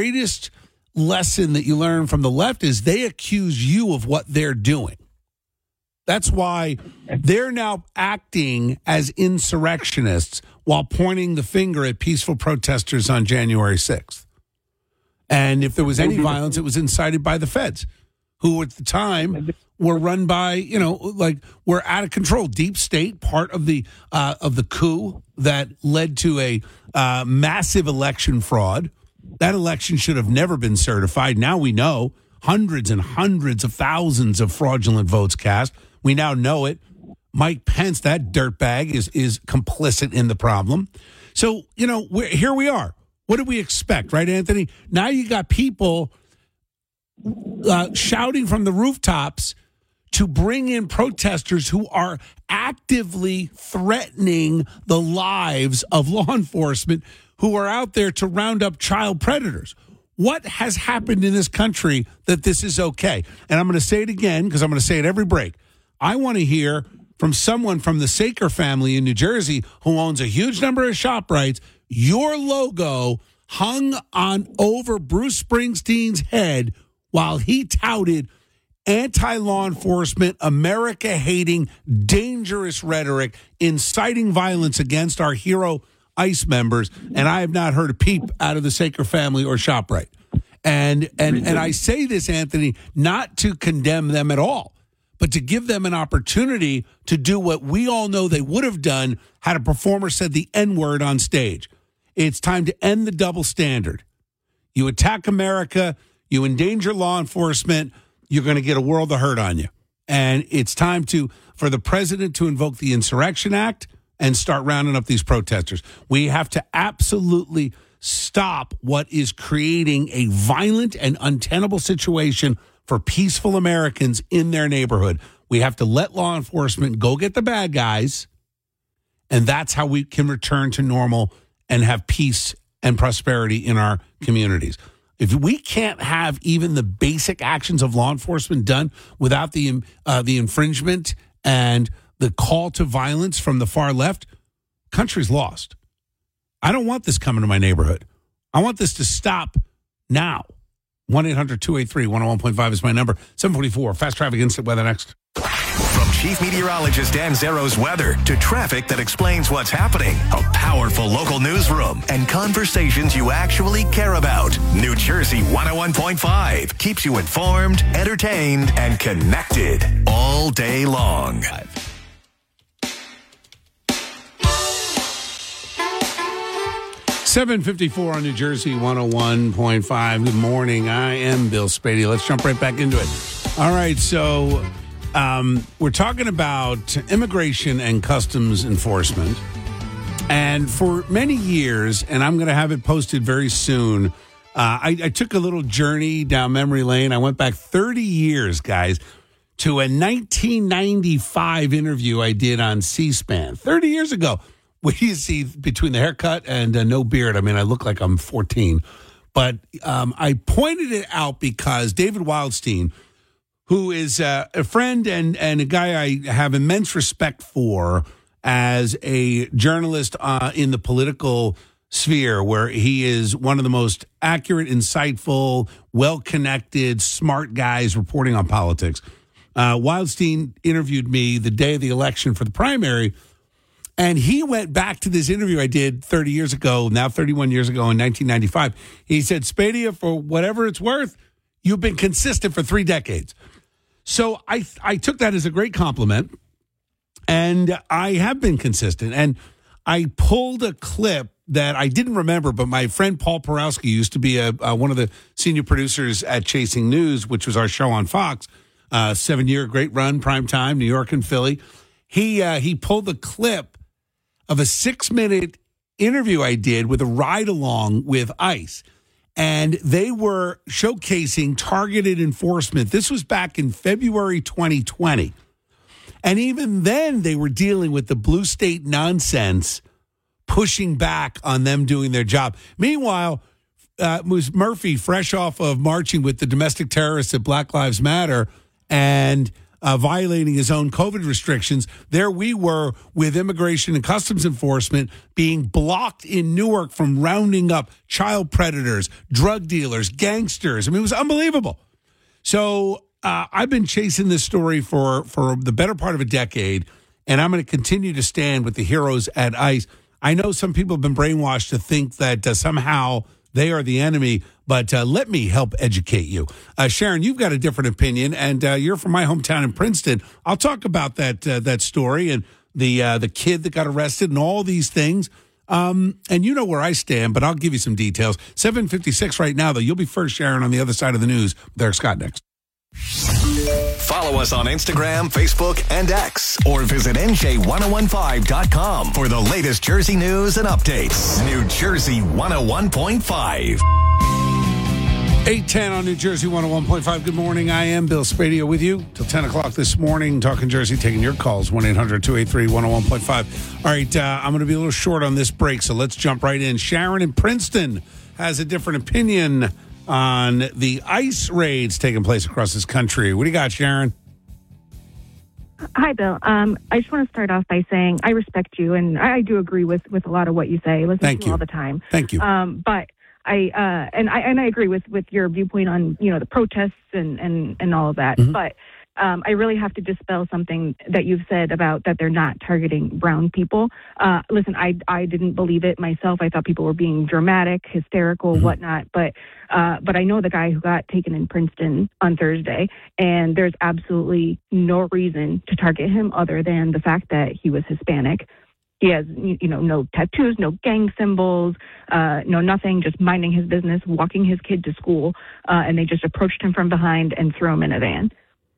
lesson that you learn from the left is they accuse you of what they're doing. That's why they're now acting as insurrectionists while pointing the finger at peaceful protesters on January 6th. And if there was any violence, it was incited by the feds, who at the time were run by, were out of control. Deep state, part of the coup that led to a massive election fraud. That election should have never been certified. Now we know hundreds and hundreds of thousands of fraudulent votes cast. We now know it. Mike Pence, that dirtbag, is complicit in the problem. So, here we are. What do we expect, right, Anthony? Now you got people shouting from the rooftops to bring in protesters who are actively threatening the lives of law enforcement who are out there to round up child predators. What has happened in this country that this is okay? And I'm going to say it again because I'm going to say it every break. I want to hear from someone from the Saker family in New Jersey who owns a huge number of ShopRites, your logo hung over Bruce Springsteen's head while he touted anti-law enforcement, America-hating, dangerous rhetoric, inciting violence against our hero ICE members, and I have not heard a peep out of the Saker family or ShopRite. And I say this, Anthony, not to condemn them at all, but to give them an opportunity to do what we all know they would have done had a performer said the N-word on stage. It's time to end the double standard. You attack America, you endanger law enforcement, you're going to get a world of hurt on you. And it's time for the president to invoke the Insurrection Act and start rounding up these protesters. We have to absolutely stop what is creating a violent and untenable situation for peaceful Americans in their neighborhood. We have to let law enforcement go get the bad guys, and that's how we can return to normal and have peace and prosperity in our communities. If we can't have even the basic actions of law enforcement done without the infringement and the call to violence from the far left, country's lost. I don't want this coming to my neighborhood. I want this to stop now. 1-800-283-101.5 is my number. 744, Fast Traffic Instant Weather next. From Chief Meteorologist Dan Zero's weather to traffic that explains what's happening, a powerful local newsroom, and conversations you actually care about. New Jersey 101.5 keeps you informed, entertained, and connected all day long. 7:54 on New Jersey 101.5. Good morning. I am Bill Spady. Let's jump right back into it. All right, so we're talking about immigration and customs enforcement. And for many years, and I'm going to have it posted very soon, I took a little journey down memory lane. I went back 30 years, guys, to a 1995 interview I did on C-SPAN 30 years ago. What do you see between the haircut and no beard? I mean, I look like I'm 14. But I pointed it out because David Wildstein, who is a friend and a guy I have immense respect for as a journalist in the political sphere, where he is one of the most accurate, insightful, well-connected, smart guys reporting on politics. Wildstein interviewed me the day of the election for the primary, and he went back to this interview I did 30 years ago, now 31 years ago in 1995. He said, Spadia, for whatever it's worth, you've been consistent for 3 decades. So I took that as a great compliment, and I have been consistent. And I pulled a clip that I didn't remember, but my friend Paul Porowski used to be one of the senior producers at Chasing News, which was our show on Fox, 7-year great run, prime time, New York and Philly. He pulled the clip of a 6-minute interview I did with a ride along with ICE. And they were showcasing targeted enforcement. This was back in February 2020. And even then, they were dealing with the blue state nonsense, pushing back on them doing their job. Meanwhile, was Murphy, fresh off of marching with the domestic terrorists at Black Lives Matter and violating his own COVID restrictions. There we were with Immigration and Customs Enforcement being blocked in Newark from rounding up child predators, drug dealers, gangsters. I mean, it was unbelievable. So I've been chasing this story for the better part of a decade, and I'm going to continue to stand with the heroes at ICE. I know some people have been brainwashed to think that somehow they are the enemy, but let me help educate you. Sharon, you've got a different opinion, and you're from my hometown in Princeton. I'll talk about that story and the kid that got arrested and all these things. And you know where I stand, but I'll give you some details. 7:56 right now, though. You'll be first, Sharon, on the other side of the news. There's Scott next. Follow us on Instagram, Facebook, and X, or visit NJ1015.com for the latest Jersey news and updates. New Jersey 101.5. 8:10 on New Jersey 101.5. Good morning. I am Bill Spadia with you till 10 o'clock this morning, talking Jersey, taking your calls, 1-800-283-101.5. All right, I'm going to be a little short on this break, so let's jump right in. Sharon in Princeton has a different opinion on the ICE raids taking place across this country. What do you got, Sharon? Hi, Bill. I just want to start off by saying I respect you, and I do agree with a lot of what you say. I listen to you all the time. Thank you. But I agree with your viewpoint on the protests and all of that. Mm-hmm. But I really have to dispel something that you've said about that they're not targeting brown people. Listen, I didn't believe it myself. I thought people were being dramatic, hysterical, whatnot. But I know the guy who got taken in Princeton on Thursday, and there's absolutely no reason to target him other than the fact that he was Hispanic. He has, no tattoos, no gang symbols, no nothing, just minding his business, walking his kid to school, and they just approached him from behind and threw him in a van.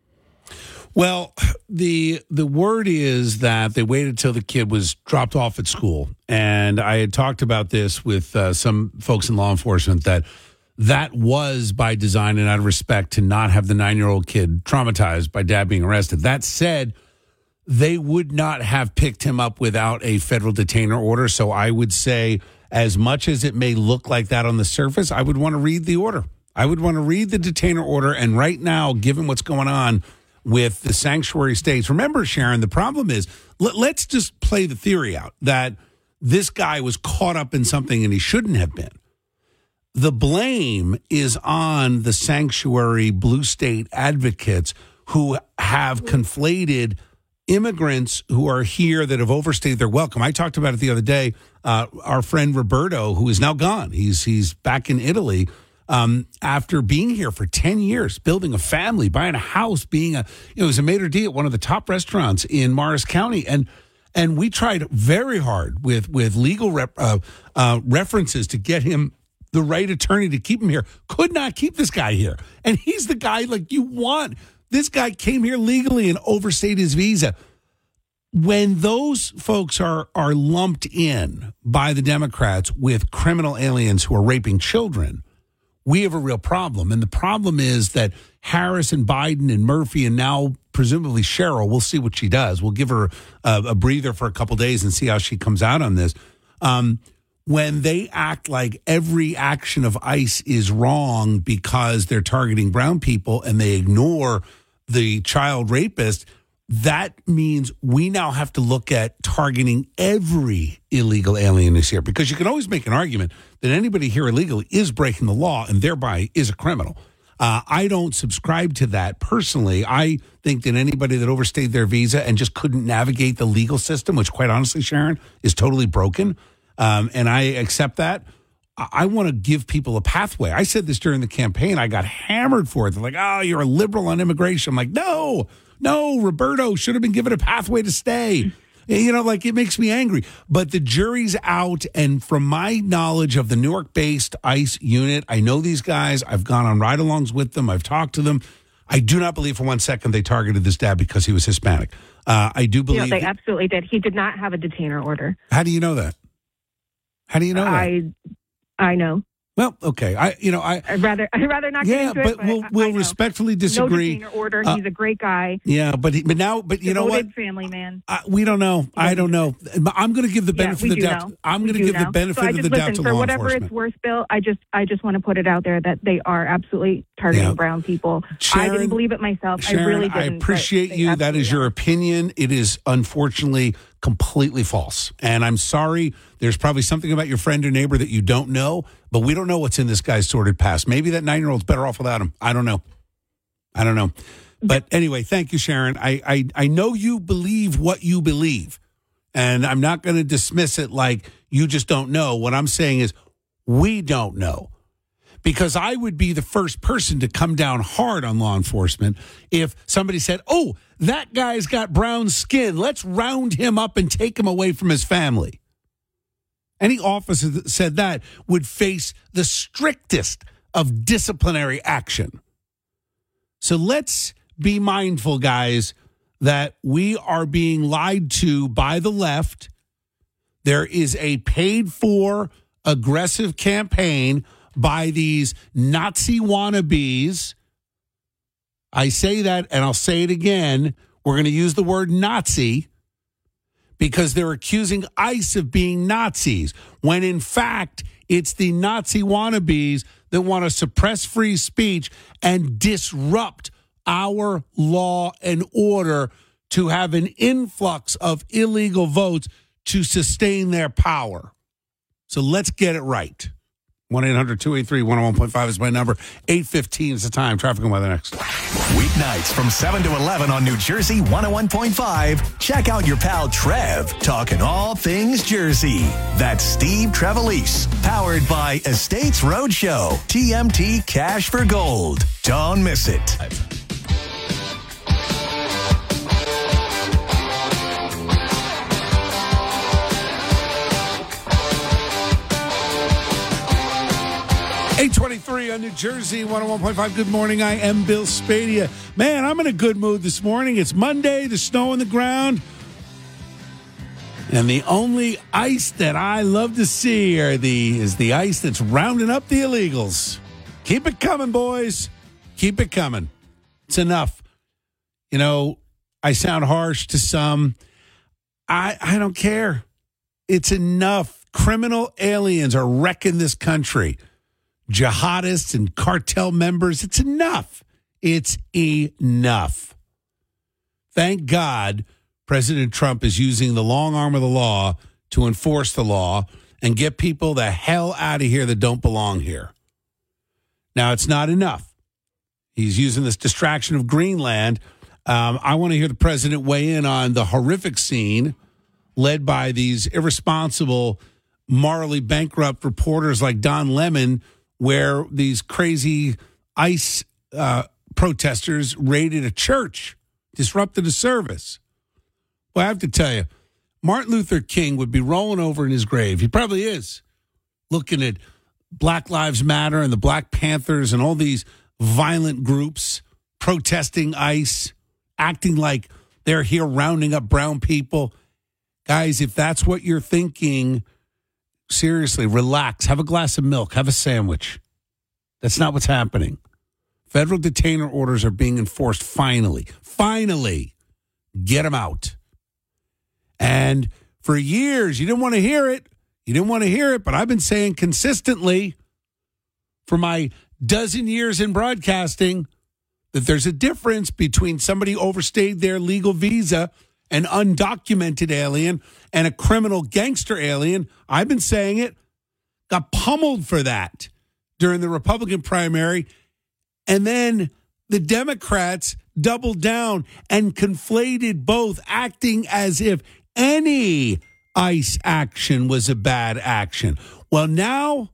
Well, the word is that they waited till the kid was dropped off at school. And I had talked about this with some folks in law enforcement that was by design and out of respect to not have the 9-year-old kid traumatized by dad being arrested. That said, they would not have picked him up without a federal detainer order. So I would say, as much as it may look like that on the surface, I would want to read the order. I would want to read the detainer order. And right now, given what's going on with the sanctuary states, remember, Sharon, the problem is, let's just play the theory out that this guy was caught up in something and he shouldn't have been. The blame is on the sanctuary blue state advocates who have conflated immigrants who are here that have overstayed their welcome. I talked about it the other day. Our friend Roberto, who is now gone, he's back in Italy after being here for 10 years, building a family, buying a house, being it was a maitre d' at one of the top restaurants in Morris County. And we tried very hard with legal references to get him the right attorney to keep him here. Could not keep this guy here. And he's the guy like you want. This guy came here legally and overstayed his visa. When those folks are lumped in by the Democrats with criminal aliens who are raping children, we have a real problem. And the problem is that Harris and Biden and Murphy and now presumably Cheryl, we'll see what she does. We'll give her a breather for a couple of days and see how she comes out on this. When they act like every action of ICE is wrong because they're targeting brown people and they ignore the child rapist, that means we now have to look at targeting every illegal alien who's here, because you can always make an argument that anybody here illegally is breaking the law and thereby is a criminal. I don't subscribe to that personally. I think that anybody that overstayed their visa and just couldn't navigate the legal system, which quite honestly, Sharon, is totally broken, and I accept that. I want to give people a pathway. I said this during the campaign. I got hammered for it. They're like, oh, you're a liberal on immigration. I'm like, no, Roberto should have been given a pathway to stay. You know, like, it makes me angry. But the jury's out, and from my knowledge of the New York-based ICE unit, I know these guys. I've gone on ride-alongs with them. I've talked to them. I do not believe for 1 second they targeted this dad because he was Hispanic. I do believe... they absolutely did. He did not have a detainer order. How do you know that? How do you know that? I know. Well, okay. I'd rather not get into it. But we'll respectfully disagree. No detainer order. He's a great guy. Yeah, but you know what? Family man. We don't know. I don't know. I'm going to give the benefit of the doubt. I'm going to give the benefit of the doubt to law enforcement. For whatever it's worth, Bill, I just want to put it out there that they are absolutely targeting brown people. Sharon, I didn't believe it myself. Sharon, I really didn't. I appreciate you. That is your opinion. It is unfortunately completely false. And I'm sorry. There's probably something about your friend or neighbor that you don't know, but we don't know what's in this guy's sordid past. Maybe that 9-year-old's better off without him. I don't know. But anyway, thank you, Sharon. I know you believe what you believe, and I'm not going to dismiss it like you just don't know. What I'm saying is we don't know, because I would be the first person to come down hard on law enforcement if somebody said, oh, that guy's got brown skin. Let's round him up and take him away from his family. Any officer that said that would face the strictest of disciplinary action. So let's be mindful, guys, that we are being lied to by the left. There is a paid-for aggressive campaign by these Nazi wannabes. I say that, and I'll say it again. We're going to use the word Nazi, because they're accusing ICE of being Nazis, when in fact it's the Nazi wannabes that want to suppress free speech and disrupt our law and order to have an influx of illegal votes to sustain their power. So let's get it right. 1-800-283-101.5 is my number. 8:15 is the time. Traffic and weather next. Weeknights from 7 to 11 on New Jersey 101.5. Check out your pal Trev, talking all things Jersey. That's Steve Trevelise, powered by Estates Roadshow. TMT Cash for Gold. Don't miss it. 8:23 on New Jersey 101.5. Good morning. I am Bill Spadia. Man, I'm in a good mood this morning. It's Monday, the snow on the ground. And the only ice that I love to see is the ice that's rounding up the illegals. Keep it coming, boys. Keep it coming. It's enough. You know, I sound harsh to some. I don't care. It's enough. Criminal aliens are wrecking this country. Jihadists and cartel members. It's enough. It's enough. Thank God President Trump is using the long arm of the law to enforce the law and get people the hell out of here that don't belong here. Now, it's not enough. He's using this distraction of Greenland. I want to hear the president weigh in on the horrific scene led by these irresponsible, morally bankrupt reporters like Don Lemon, where these crazy ICE protesters raided a church, disrupted a service. Well, I have to tell you, Martin Luther King would be rolling over in his grave. He probably is, looking at Black Lives Matter and the Black Panthers and all these violent groups protesting ICE, acting like they're here rounding up brown people. Guys, if that's what you're thinking, seriously, relax. Have a glass of milk. Have a sandwich. That's not what's happening. Federal detainer orders are being enforced finally. Finally. Get them out. And for years, you didn't want to hear it. You didn't want to hear it, but I've been saying consistently for my dozen years in broadcasting, that there's a difference between somebody who overstayed their legal visa, an undocumented alien, and a criminal gangster alien. I've been saying it. Got pummeled for that during the Republican primary. And then the Democrats doubled down and conflated both, acting as if any ICE action was a bad action. Well, now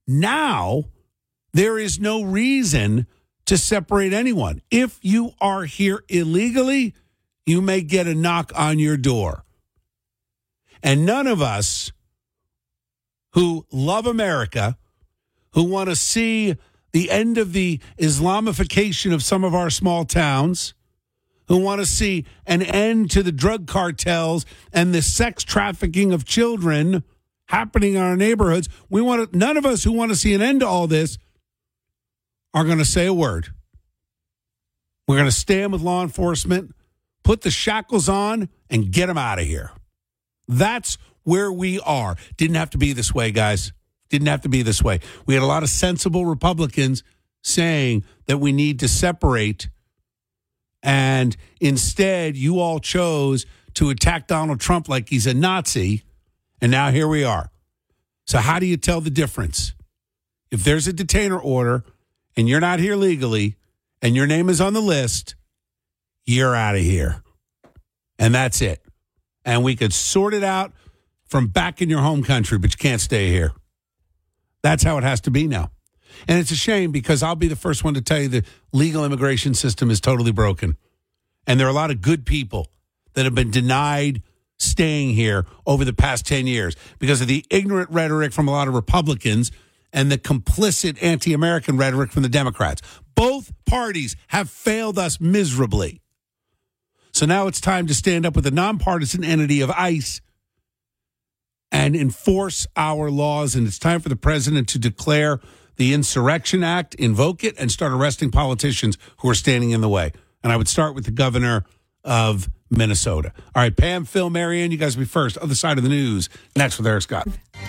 there is no reason to separate anyone. If you are here illegally, you may get a knock on your door. And none of us who love America, who want to see the end of the Islamification of some of our small towns, who want to see an end to the drug cartels and the sex trafficking of children happening in our neighborhoods, none of us who want to see an end to all this are going to say a word. We're going to stand with law enforcement, put the shackles on, and get them out of here. That's where we are. Didn't have to be this way, guys. Didn't have to be this way. We had a lot of sensible Republicans saying that we need to separate, and instead you all chose to attack Donald Trump like he's a Nazi, and now here we are. So how do you tell the difference? If there's a detainer order and you're not here legally and your name is on the list, you're out of here. And that's it. And we could sort it out from back in your home country, but you can't stay here. That's how it has to be now. And it's a shame because I'll be the first one to tell you the legal immigration system is totally broken. And there are a lot of good people that have been denied staying here over the past 10 years because of the ignorant rhetoric from a lot of Republicans and the complicit anti-American rhetoric from the Democrats. Both parties have failed us miserably. So now it's time to stand up with the nonpartisan entity of ICE and enforce our laws. And it's time for the president to declare the Insurrection Act, invoke it, and start arresting politicians who are standing in the way. And I would start with the governor of Minnesota. All right, Pam, Phil, Marianne, you guys will be first. Other side of the news. Next with Eric Scott.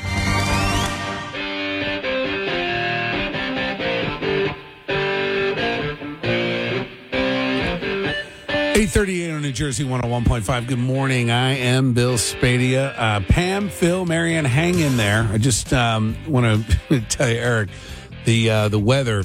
8:38 on New Jersey 101.5. Good morning. I am Bill Spadea. Pam, Phil, Marianne, hang in there. I just want to tell you, Eric, the weather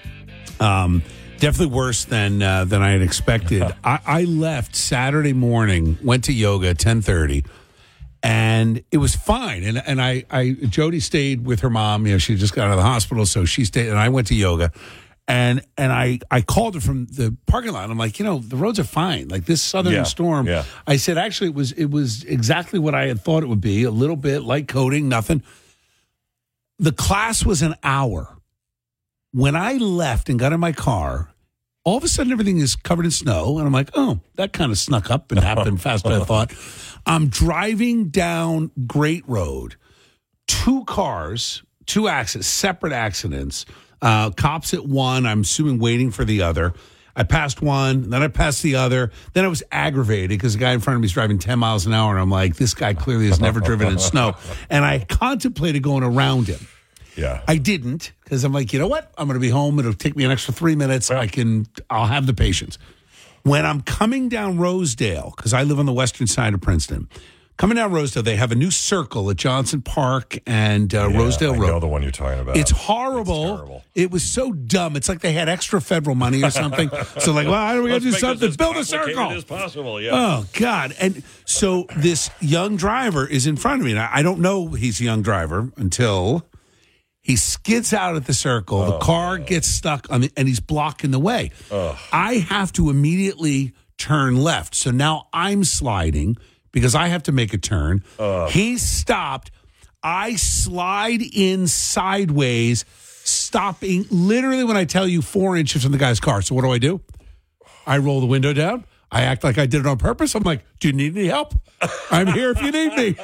definitely worse than I had expected. I left Saturday morning, went to yoga at 10:30, and it was fine. And I Jody stayed with her mom. You know, she just got out of the hospital, so she stayed, and I went to yoga. And I called her from the parking lot. I'm like, the roads are fine. Like this southern storm. Yeah. I said, actually, it was exactly what I had thought it would be. A little bit light coating, nothing. The class was an hour. When I left and got in my car, all of a sudden everything is covered in snow. And I'm like, oh, that kind of snuck up and happened faster than I thought. I'm driving down Great Road. 2 cars, 2 accidents, separate accidents. Cops at one, I'm assuming waiting for the other. I passed one, then I passed the other. Then I was aggravated because the guy in front of me is driving 10 miles an hour. And I'm like, this guy clearly has never driven in snow. And I contemplated going around him. Yeah. I didn't because I'm like, you know what? I'm going to be home. It'll take me an extra 3 minutes. I'll have the patience. When I'm coming down Rosedale, because I live on the western side of Princeton, coming down Rosedale, they have a new circle at Johnson Park and Rosedale Road. I know the one you're talking about. It's horrible. It's terrible. It was so dumb. It's like they had extra federal money or something. So like, well, how do we got to do something? Build a circle. As possible, yeah. Oh, God. And so this young driver is in front of me. And I don't know he's a young driver until he skids out at the circle. The car gets stuck and he's blocking the way. I have to immediately turn left. So now I'm sliding because I have to make a turn. He stopped. I slide in sideways, stopping literally when I tell you 4 inches from the guy's car. So what do? I roll the window down. I act like I did it on purpose. I'm like, do you need any help? I'm here if you need me.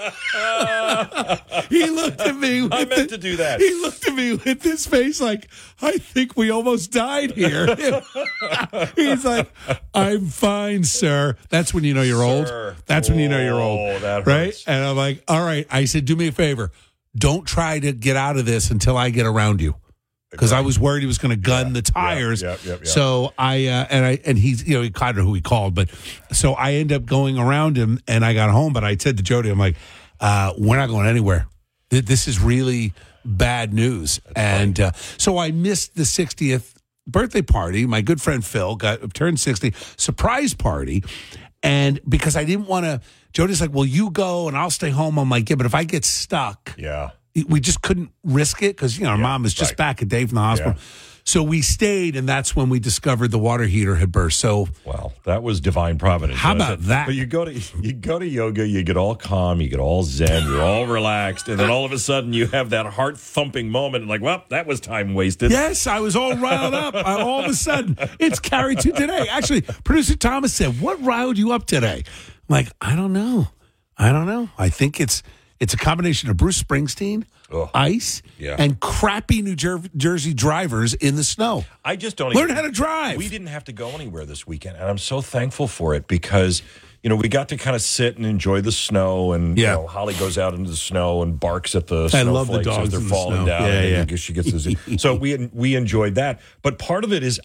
He looked at me. I meant to do that. He looked at me with this face like, I think we almost died here. He's like, I'm fine, sir. That's when you know you're old. That's when you know you're old. That right? hurts. And I'm like, all right. I said, do me a favor. Don't try to get out of this until I get around you. because I was worried he was going to gun the tires. Yeah. So and he's, you know, I don't know who he called, but so I ended up going around him, and I got home. But I said to Jody, I'm like, we're not going anywhere. This is really bad news. And so I missed the 60th birthday party. My good friend Phil turned 60, surprise party. And because I didn't want to, Jody's like, well, you go and I'll stay home. I'm like, yeah, but if I get stuck, we just couldn't risk it because, you know, our mom was just back a day from the hospital. Yeah. So we stayed, and that's when we discovered the water heater had burst. So, well, that was divine providence. How about that? But you go to yoga, you get all calm, you get all zen, you're all relaxed, and then all of a sudden you have that heart thumping moment, and like, well, that was time wasted. Yes, I was all riled up. All of a sudden, it's carried to today. Actually, producer Thomas said, "What riled you up today?" I'm like, I don't know. I think it's a combination of Bruce Springsteen, ice, and crappy New Jersey drivers in the snow. I just don't learn how to drive. We didn't have to go anywhere this weekend, and I'm so thankful for it because, you know, we got to kind of sit and enjoy the snow, and you know, Holly goes out into the snow and barks at the snowflakes as they're falling down. And she gets so we enjoyed that. But part of it is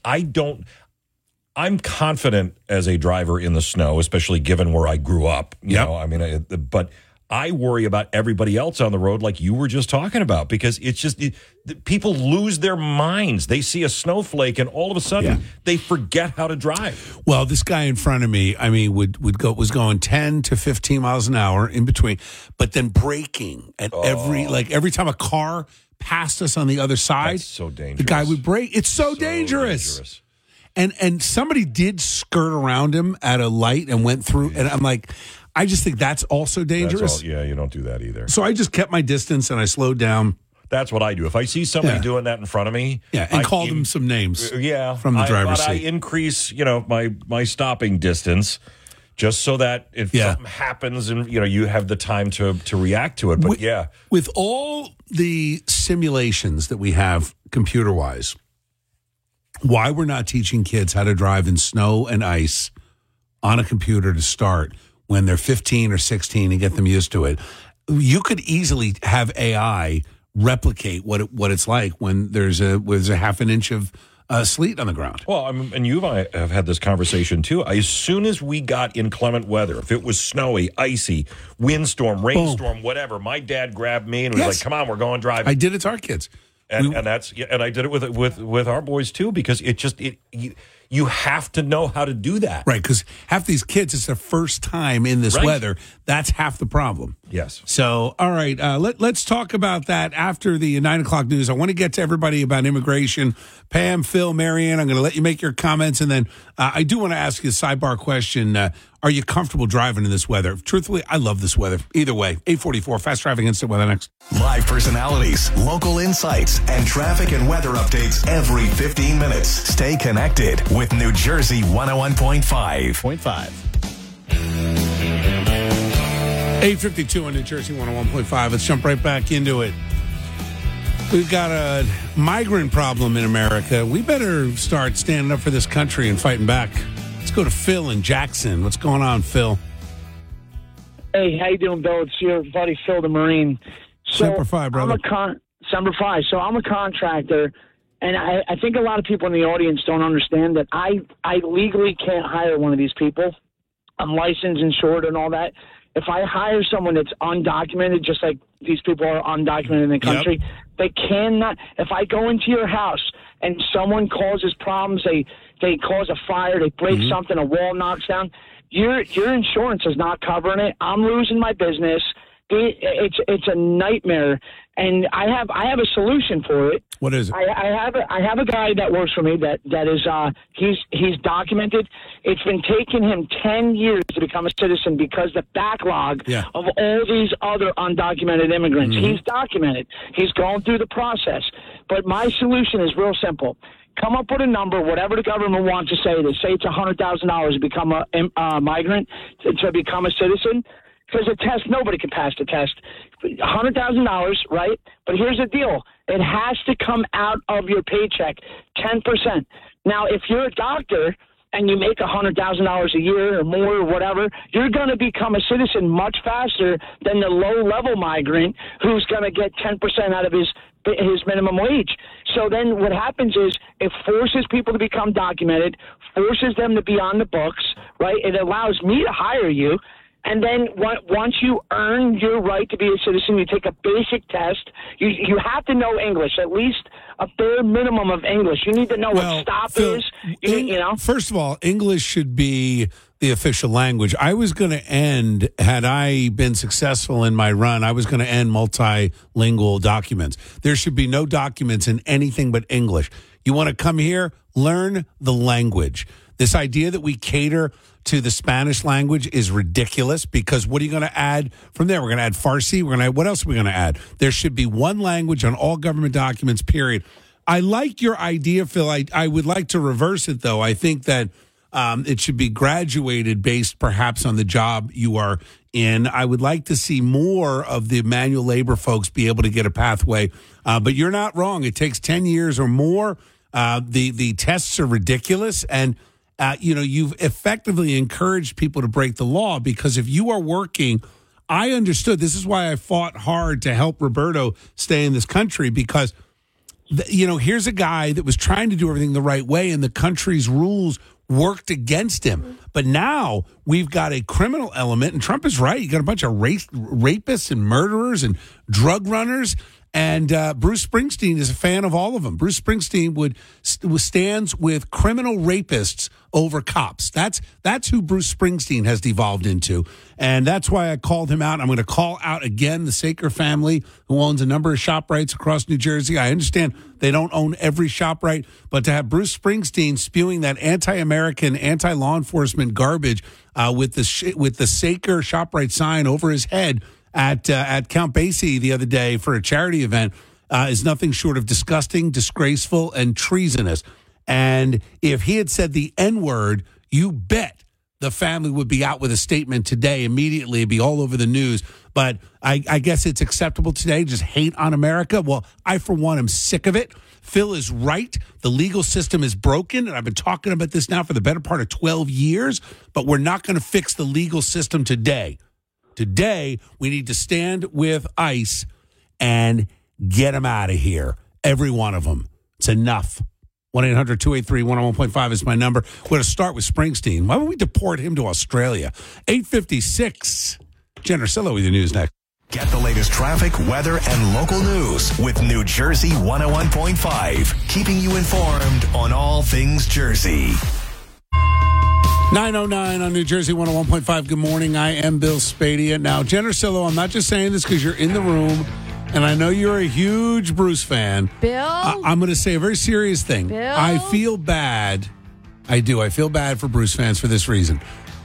I'm confident as a driver in the snow, especially given where I grew up. You know, I mean, but I worry about everybody else on the road like you were just talking about, because it's just people lose their minds. They see a snowflake and all of a sudden they forget how to drive. Well, this guy in front of me, I mean, was going 10 to 15 miles an hour in between, but then braking at every time a car passed us on the other side. That's so dangerous. The guy would brake. It's so dangerous. And somebody did skirt around him at a light and went through, and I'm like, I just think that's also dangerous. You don't do that either. So I just kept my distance and I slowed down. That's what I do. If I see somebody doing that in front of me, and call them some names. From the driver's seat. I increase, my stopping distance just so that if something happens and you have the time to react to it. But with all the simulations that we have computer wise, why we're not teaching kids how to drive in snow and ice on a computer to start when they're 15 or 16 and get them used to it. You could easily have AI replicate what it's like when there's a half an inch of sleet on the ground. Well, and you and I have had this conversation too. As soon as we got inclement weather, if it was snowy, icy, windstorm, rainstorm, whatever, my dad grabbed me and was like, "Come on, we're going driving." I did it to our kids. And I did it with our boys too, because you have to know how to do that, right? Because half these kids, it's their first time in this weather. That's half the problem. Yes. So, all right, let's talk about that after the 9 o'clock news. I want to get to everybody about immigration. Pam, Phil, Marianne, I'm going to let you make your comments, and then I do want to ask you a sidebar question. Are you comfortable driving in this weather? Truthfully, I love this weather. Either way, 844, Fast Traffic Instant Weather next. Live personalities, local insights, and traffic and weather updates every 15 minutes. Stay connected with New Jersey 101.5. 852 on New Jersey 101.5. Let's jump right back into it. We've got a migrant problem in America. We better start standing up for this country and fighting back. Let's go to Phil in Jackson. What's going on, Phil? Hey, how you doing, Bill? It's your buddy Phil the Marine. Semper Fi, brother. Semper Fi. So I'm a contractor, and I think a lot of people in the audience don't understand that I legally can't hire one of these people. I'm licensed, insured, and all that. If I hire someone that's undocumented, just like these people are undocumented in the country, they cannot. If I go into your house and someone causes problems, they cause a fire, they break something, a wall knocks down, your insurance is not covering it. I'm losing my business. It's a nightmare, and I have a solution for it. What is it? I have a guy that works for me that is he's documented. It's been taking him 10 years to become a citizen because the backlog of all these other undocumented immigrants. He's documented. He's gone through the process. But my solution is real simple. Come up with a number, whatever the government wants to say. They say it's $100,000 to become a migrant, to become a citizen. Because a test, nobody can pass the test. $100,000, right? But here's the deal. It has to come out of your paycheck, 10%. Now, if you're a doctor and you make $100,000 a year or more or whatever, you're going to become a citizen much faster than the low-level migrant who's going to get 10% out of his minimum wage. So then what happens is it forces people to become documented, forces them to be on the books, right? It allows me to hire you. And then once you earn your right to be a citizen, you take a basic test. You have to know English, at least a bare minimum of English. You need to know what stop Phil, is. First of all, English should be the official language. I was going to end, had I been successful in my run, I was going to end multilingual documents. There should be no documents in anything but English. You want to come here, learn the language. This idea that we cater to the Spanish language is ridiculous, because what are you going to add from there? We're going to add Farsi. We're going to add, what else are we going to add? There should be one language on all government documents, period. I like your idea, Phil. I would like to reverse it, though. I think that it should be graduated based perhaps on the job you are in. I would like to see more of the manual labor folks be able to get a pathway. But you're not wrong. It takes 10 years or more. The tests are ridiculous. And you've effectively encouraged people to break the law, because if you are working, I understood. This is why I fought hard to help Roberto stay in this country, because, here's a guy that was trying to do everything the right way, and the country's rules worked against him. But now we've got a criminal element, and Trump is right. You got a bunch of rapists and murderers and drug runners. And Bruce Springsteen is a fan of all of them. Bruce Springsteen stands with criminal rapists over cops. That's who Bruce Springsteen has devolved into. And that's why I called him out. I'm going to call out again the Saker family, who owns a number of ShopRites across New Jersey. I understand they don't own every ShopRite, but to have Bruce Springsteen spewing that anti-American, anti-law enforcement garbage with the Saker ShopRite sign over his head at Count Basie the other day for a charity event is nothing short of disgusting, disgraceful, and treasonous. And if he had said the N-word, you bet the family would be out with a statement today immediately. It'd be all over the news. But I guess it's acceptable today, just hate on America. Well, I, for one, am sick of it. Phil is right. The legal system is broken, and I've been talking about this now for the better part of 12 years, but we're not going to fix the legal system today. Today, we need to stand with ICE and get them out of here. Every one of them. It's enough. 1-800-283-101.5 is my number. We're going to start with Springsteen. Why don't we deport him to Australia? 8:56. Jen Ursillo with the news next. Get the latest traffic, weather, and local news with New Jersey 101.5. Keeping you informed on all things Jersey. 9:09 on New Jersey 101.5. Good morning. I am Bill Spadea. Now, Jen Ursillo, I'm not just saying this because you're in the room, and I know you're a huge Bruce fan. Bill? I'm going to say a very serious thing. Bill? I feel bad. I do. I feel bad for Bruce fans for this reason.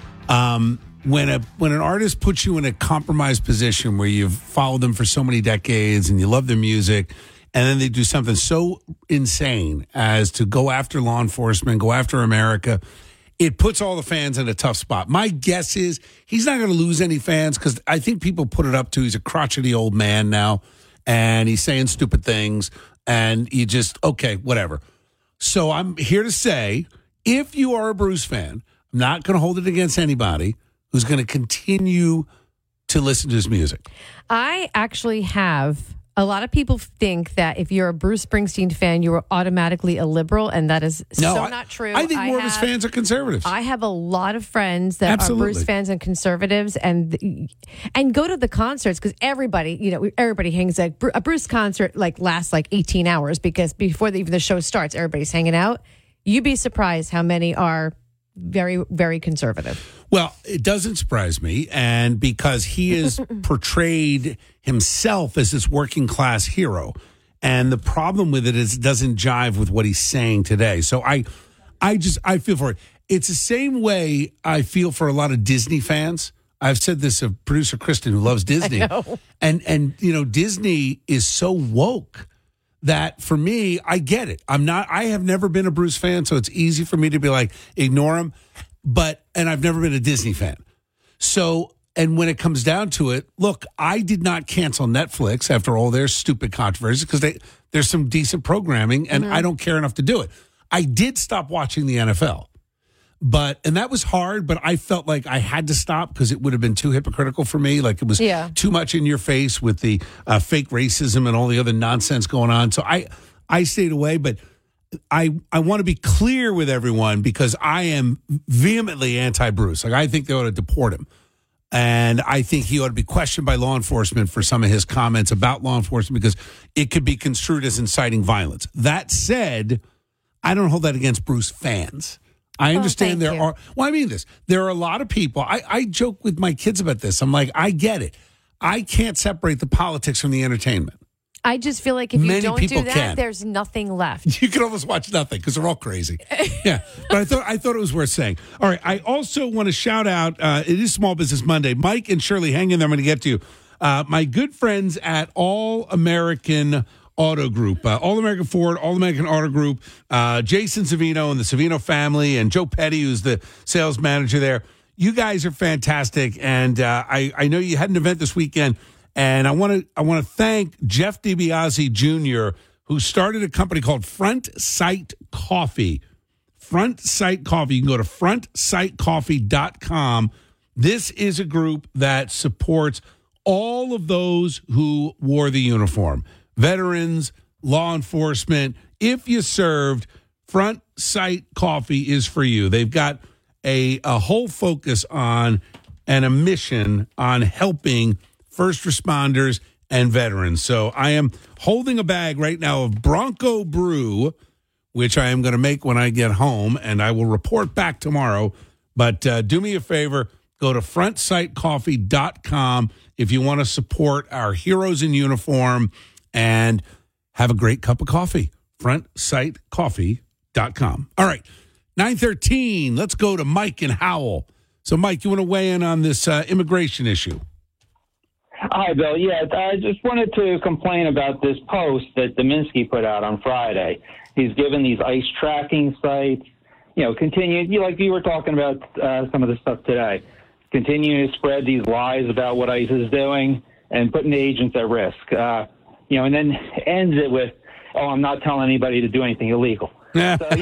When an artist puts you in a compromised position where you've followed them for so many decades and you love their music, and then they do something so insane as to go after law enforcement, go after America, it puts all the fans in a tough spot. My guess is he's not going to lose any fans, because I think people put it up to he's a crotchety old man now, and he's saying stupid things, and you just, okay, whatever. So I'm here to say, if you are a Bruce fan, I'm not going to hold it against anybody who's going to continue to listen to his music. I actually have. A lot of people think that if you're a Bruce Springsteen fan, you are automatically a liberal, and that is not true. I think more of his fans are conservatives. I have a lot of friends that are Bruce fans and conservatives, and go to the concerts, because everybody hangs a Bruce concert lasts 18 hours, because before even the show starts, everybody's hanging out. You'd be surprised how many are very, very conservative. Well, it doesn't surprise me, and because he is portrayed himself as this working class hero, and the problem with it is it doesn't jive with what he's saying today. So I feel for it. It's the same way I feel for a lot of Disney fans. I've said this of producer Kristen, who loves Disney, and Disney is so woke that for me, I get it. I have never been a Bruce fan, so it's easy for me to be like, ignore him. And I've never been a Disney fan. So, and when it comes down to it, look, I did not cancel Netflix after all their stupid controversies, because there's some decent programming, and I don't care enough to do it. I did stop watching the NFL. And that was hard, but I felt like I had to stop because it would have been too hypocritical for me. Like it was too much in your face with the fake racism and all the other nonsense going on. So I stayed away, but I want to be clear with everyone because I am vehemently anti-Bruce. Like I think they ought to deport him. And I think he ought to be questioned by law enforcement for some of his comments about law enforcement because it could be construed as inciting violence. That said, I don't hold that against Bruce fans. I understand there are, well, I mean this, there are a lot of people, I joke with my kids about this. I'm like, I get it. I can't separate the politics from the entertainment. I just feel like if you don't do that, can. there's nothing left. You can almost watch nothing because they're all crazy. Yeah, but I thought it was worth saying. All right, I also want to shout out, it is Small Business Monday. Mike and Shirley, hang in there. I'm going to get to you. My good friends at All American Auto Group, All American Ford, All American Auto Group, Jason Savino and the Savino family, and Joe Petty, who's the sales manager there. You guys are fantastic, and I know you had an event this weekend, and I want to thank Jeff DiBiase Jr., who started a company called Front Sight Coffee. Front Sight Coffee. You can go to frontsightcoffee.com. This is a group that supports all of those who wore the uniform. Veterans, law enforcement. If you served, Front Sight Coffee is for you. They've got a whole focus on and a mission on helping first responders and veterans. So I am holding a bag right now of Bronco Brew, which I am going to make when I get home, and I will report back tomorrow. But do me a favor, go to frontsightcoffee.com if you want to support our heroes in uniform and have a great cup of coffee. frontsightcoffee.com. All right, 9:13. Let's go to Mike and Howell. So, Mike, you want to weigh in on this immigration issue? Hi, Bill. Yeah, I just wanted to complain about this post that Dominski put out on Friday. He's given these ICE tracking sites, continue, like you were talking about some of the stuff today, continuing to spread these lies about what ICE is doing and putting the agents at risk. And then ends it with, I'm not telling anybody to do anything illegal. Yeah. So,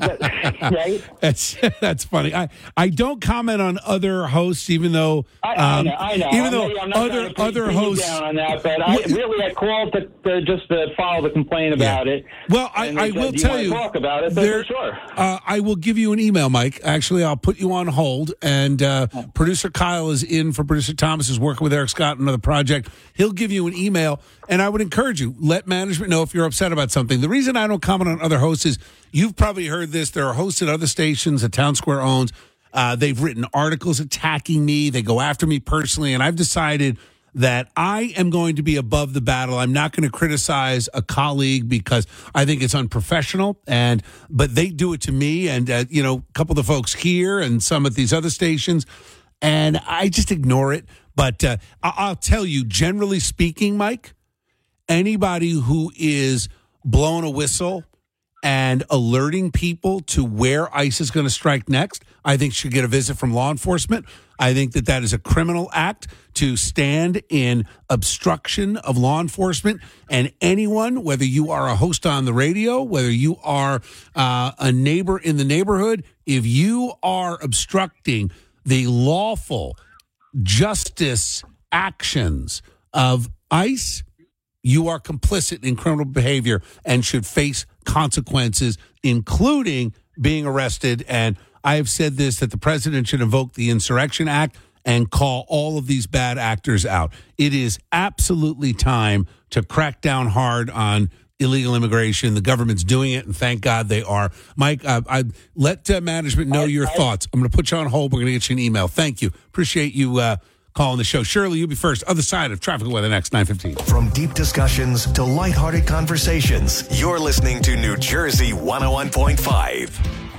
right? That's funny. I don't comment on other hosts, even though I know. Even though I'm not other hosts down on that, but I called to just to follow the complaint about it. Well, I will tell you, talk about it. For sure. I will give you an email, Mike. Actually, I'll put you on hold, and producer Kyle is in for producer Thomas, is working with Eric Scott on another project. He'll give you an email, and I would encourage you, let management know if you're upset about something. The reason I don't comment on other hosts is you've probably heard this. There are hosts at other stations that Town Square owns. They've written articles attacking me. They go after me personally, and I've decided that I am going to be above the battle. I'm not going to criticize a colleague because I think it's unprofessional, but they do it to me and, a couple of the folks here and some at these other stations, and I just ignore it. But I'll tell you, generally speaking, Mike, anybody who is blowing a whistle and alerting people to where ICE is going to strike next, I think should get a visit from law enforcement. I think that is a criminal act to stand in obstruction of law enforcement. And anyone, whether you are a host on the radio, whether you are a neighbor in the neighborhood, if you are obstructing the lawful justice actions of ICE, you are complicit in criminal behavior and should face consequences, including being arrested. And I have said this, that the president should invoke the Insurrection Act and call all of these bad actors out. It is absolutely time to crack down hard on illegal immigration. The government's doing it, and thank God they are. Mike, I let management know your thoughts. I'm going to put you on hold. We're going to get you an email. Thank you. Appreciate you calling the show. Shirley, you'll be first. Other side of traffic weather next, 9:15. From deep discussions to lighthearted conversations, you're listening to New Jersey 101.5.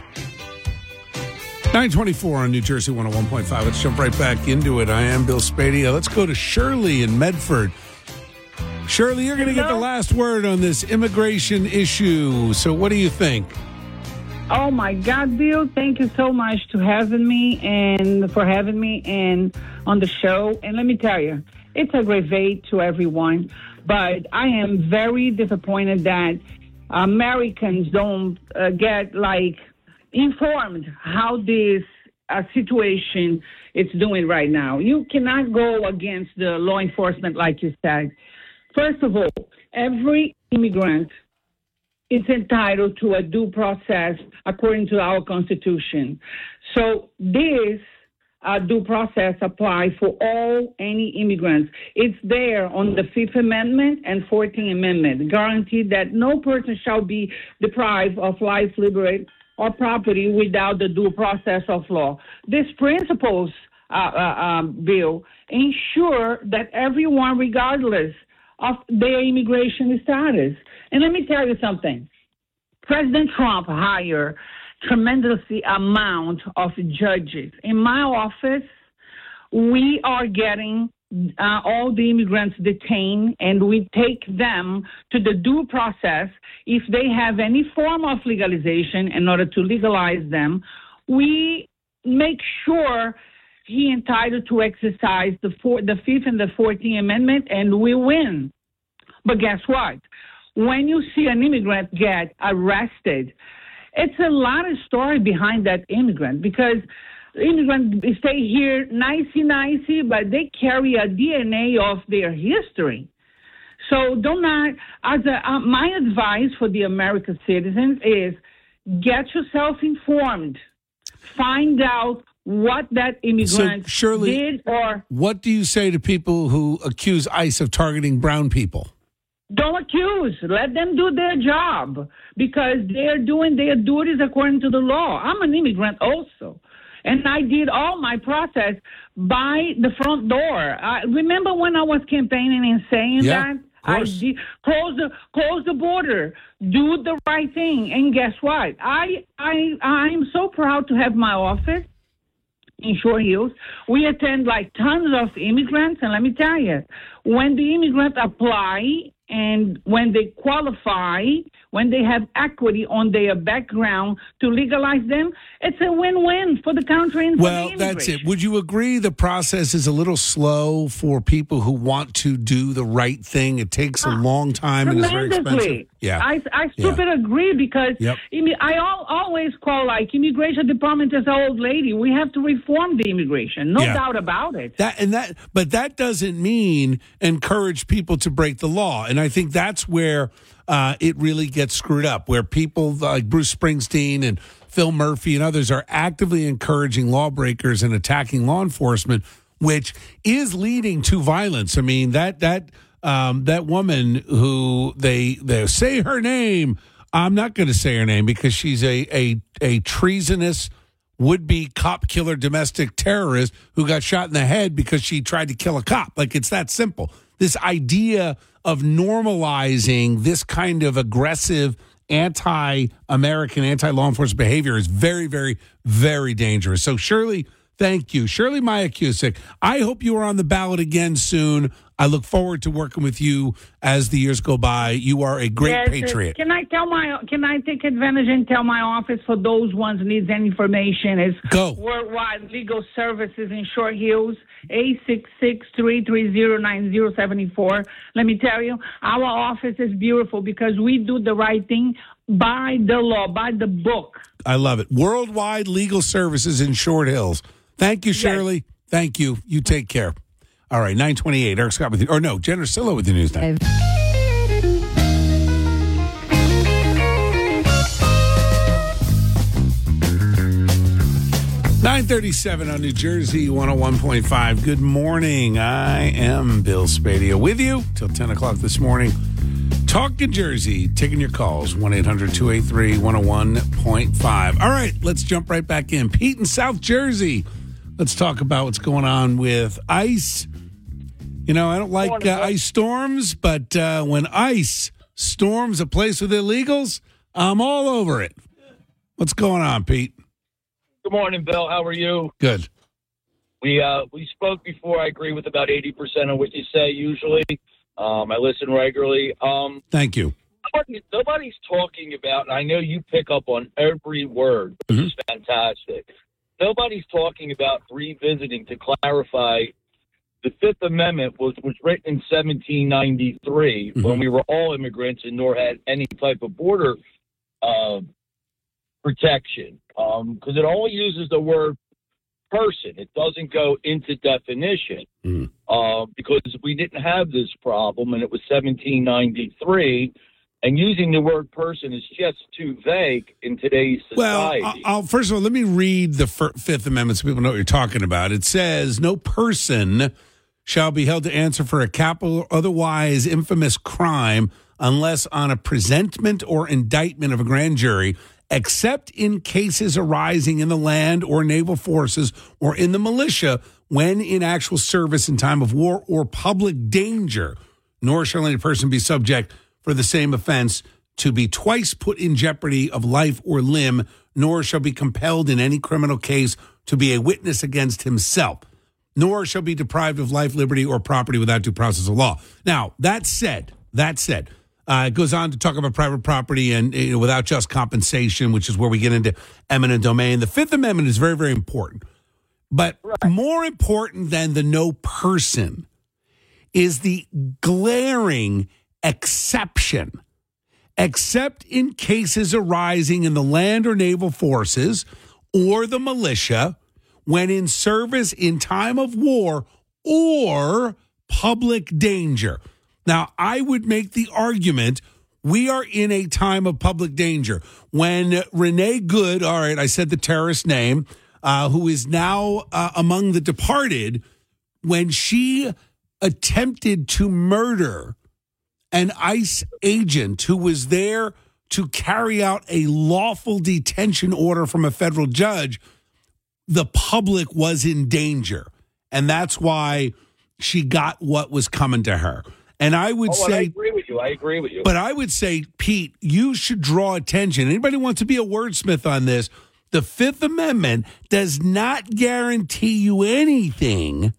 9:24 on New Jersey 101.5. Let's jump right back into it. I am Bill Spady. Let's go to Shirley in Medford. Shirley, you're going to get the last word on this immigration issue. So what do you think? Oh, my God, Bill, thank you so much for having me and on the show. And let me tell you, it's a great day to everyone. But I am very disappointed that Americans don't get, informed how this situation it's doing right now. You cannot go against the law enforcement like you said. First of all, every immigrant is entitled to a due process according to our Constitution. So this due process applies for any immigrants. It's there on the 5th Amendment and 14th Amendment, guaranteed that no person shall be deprived of life, liberty, or property without the due process of law. These principles, Bill, ensure that everyone, regardless of their immigration status. And let me tell you something. President Trump hired tremendously amount of judges. In my office, we are getting all the immigrants detained, and we take them to the due process. If they have any form of legalization, in order to legalize them, we make sure he entitled to exercise the 5th and the 14th Amendment, and we win. But guess what? When you see an immigrant get arrested, it's a lot of story behind that immigrant, because immigrants stay here nicey, but they carry a DNA of their history. So my advice for the American citizens is get yourself informed. Find out what that immigrant did or... What do you say to people who accuse ICE of targeting brown people? Don't accuse. Let them do their job, because they're doing their duties according to the law. I'm an immigrant also, and I did all my process by the front door. Remember when I was campaigning and saying that? I did close the border, do the right thing, and guess what? I'm so proud to have my office in Short Hills. We attend like tons of immigrants, and let me tell you, when the immigrants apply and when they qualify, when they have equity on their background to legalize them, it's a win-win for the country and for the immigration. Well, that's it. Would you agree the process is a little slow for people who want to do the right thing? It takes a long time and it's very expensive. Yeah, I super agree, because I always call like immigration department as an old lady. We have to reform the immigration, no doubt about it. But that doesn't mean encourage people to break the law, and I think that's where it really gets screwed up, where people like Bruce Springsteen and Phil Murphy and others are actively encouraging lawbreakers and attacking law enforcement, which is leading to violence. I mean, that woman who they say her name, I'm not going to say her name because she's a treasonous would-be cop killer domestic terrorist who got shot in the head because she tried to kill a cop. Like, it's that simple. This idea of normalizing this kind of aggressive anti-American, anti-law enforcement behavior is very, very, very dangerous. So, Shirley, thank you. Shirley Maya Cusick, I hope you are on the ballot again soon. I look forward to working with you as the years go by. You are a great patriot. Can I take advantage and tell my office for those ones needs any information is Worldwide Legal Services in Short Hills, 866-330-9074. Let me tell you, our office is beautiful because we do the right thing by the law, by the book. I love it. Worldwide Legal Services in Short Hills. Thank you, Shirley. Yes. Thank you. You take care. All right, 9:28. Eric Scott with you. Or no, Jen Ursillo with the news now. 9:37 on New Jersey 101.5. Good morning. I am Bill Spadia with you till 10 o'clock this morning. Talk New Jersey, taking your calls, 1-800-283-101.5. All right, let's jump right back in. Pete in South Jersey. Let's talk about what's going on with ICE. You know, I don't like ice storms, but when ICE storms a place with illegals, I'm all over it. What's going on, Pete? Good morning, Bill. How are you? Good. We spoke before. I agree with about 80% of what you say usually. I listen regularly. Thank you. Nobody's talking about, and I know you pick up on every word, which is fantastic. Nobody's talking about revisiting to clarify the Fifth Amendment was written in 1793 when we were all immigrants and nor had any type of border protection because it only uses the word person. It doesn't go into definition because we didn't have this problem, and it was 1793. And using the word person is just too vague in today's society. Well, first of all, let me read the Fifth Amendment so people know what you're talking about. It says, no person shall be held to answer for a capital or otherwise infamous crime unless on a presentment or indictment of a grand jury, except in cases arising in the land or naval forces or in the militia when in actual service in time of war or public danger, nor shall any person be subject for the same offense to be twice put in jeopardy of life or limb, nor shall be compelled in any criminal case to be a witness against himself, nor shall be deprived of life, liberty, or property without due process of law. Now, that said, it goes on to talk about private property and without just compensation, which is where we get into eminent domain. The Fifth Amendment is very, very important. But more important than the no person is the glaring exception, except in cases arising in the land or naval forces or the militia when in service in time of war or public danger. Now, I would make the argument we are in a time of public danger. When Renee Good, all right, I said the terrorist name, who is now among the departed, when she attempted to murder an ICE agent who was there to carry out a lawful detention order from a federal judge, the public was in danger. And that's why she got what was coming to her. And I would say, I agree with you. But I would say, Pete, you should draw attention. Anybody wants to be a wordsmith on this? The Fifth Amendment does not guarantee you anything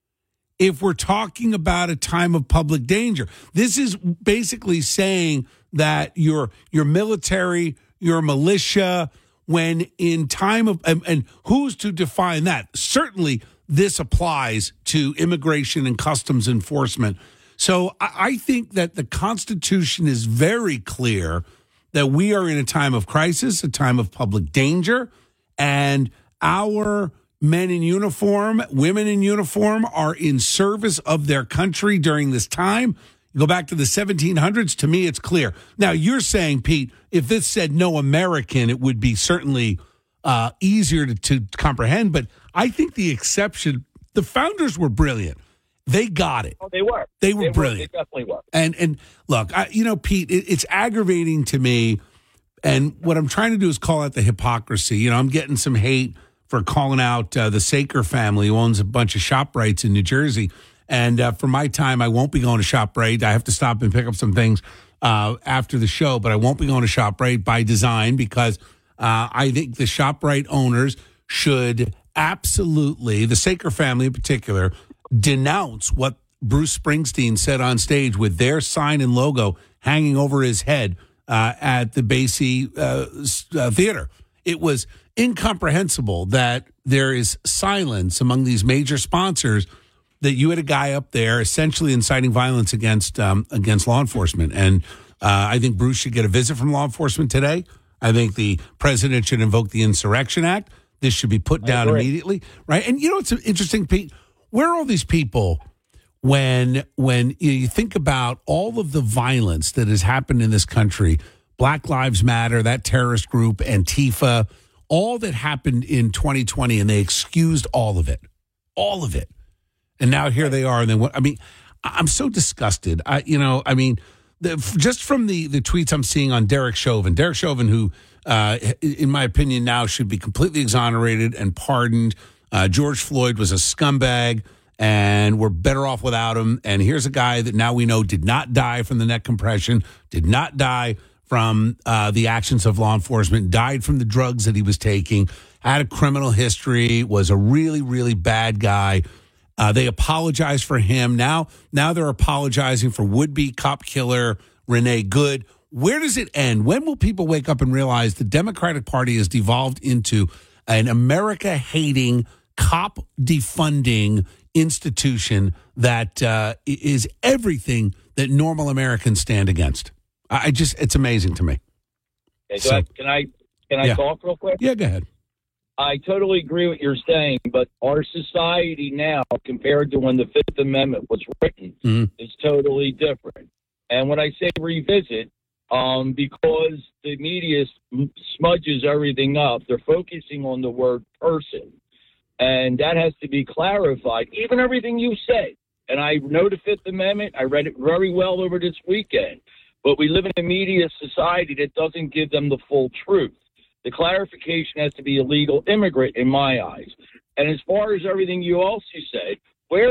if we're talking about a time of public danger. This is basically saying that your military, your militia, when in time of, and who's to define that? Certainly this applies to immigration and customs enforcement. So I think that the Constitution is very clear that we are in a time of crisis, a time of public danger, and our men in uniform, women in uniform are in service of their country during this time. You go back to the 1700s, to me, it's clear. Now, you're saying, Pete, if this said no American, it would be certainly easier to comprehend. But I think the exception, the founders were brilliant. They got it. Oh, they were. They were brilliant. They definitely were. And look, Pete, it's aggravating to me. And what I'm trying to do is call out the hypocrisy. I'm getting some hate for calling out the Saker family, who owns a bunch of ShopRites in New Jersey. And for my time, I won't be going to ShopRite. I have to stop and pick up some things after the show, but I won't be going to ShopRite by design because I think the ShopRite owners should absolutely, the Saker family in particular, denounce what Bruce Springsteen said on stage with their sign and logo hanging over his head at the Basie Theater. It was incomprehensible that there is silence among these major sponsors that you had a guy up there essentially inciting violence against law enforcement. And I think Bruce should get a visit from law enforcement today. I think the president should invoke the Insurrection Act. This should be put down immediately, right? And it's interesting, Pete. Where are all these people when you think about all of the violence that has happened in this country? Black Lives Matter, that terrorist group, Antifa, all that happened in 2020, and they excused all of it. And now here they are. And I'm so disgusted. Just from the tweets I'm seeing on Derek Chauvin, who, in my opinion, now should be completely exonerated and pardoned. George Floyd was a scumbag, and we're better off without him. And here's a guy that now we know did not die from the neck compression, did not die from the actions of law enforcement, died from the drugs that he was taking, had a criminal history, was a really, really bad guy. They apologized for him. Now they're apologizing for would-be cop killer Renee Good. Where does it end? When will people wake up and realize the Democratic Party has devolved into an America-hating, cop-defunding institution that is everything that normal Americans stand against? It's amazing to me. Okay, can I Can I talk real quick? Yeah, go ahead. I totally agree with what you're saying, but our society now, compared to when the Fifth Amendment was written, is totally different. And when I say revisit, because the media smudges everything up, they're focusing on the word person. And that has to be clarified. Even everything you say. And I know the Fifth Amendment. I read it very well over this weekend. But we live in a media society that doesn't give them the full truth. The clarification has to be a legal immigrant in my eyes. And as far as everything you also said, where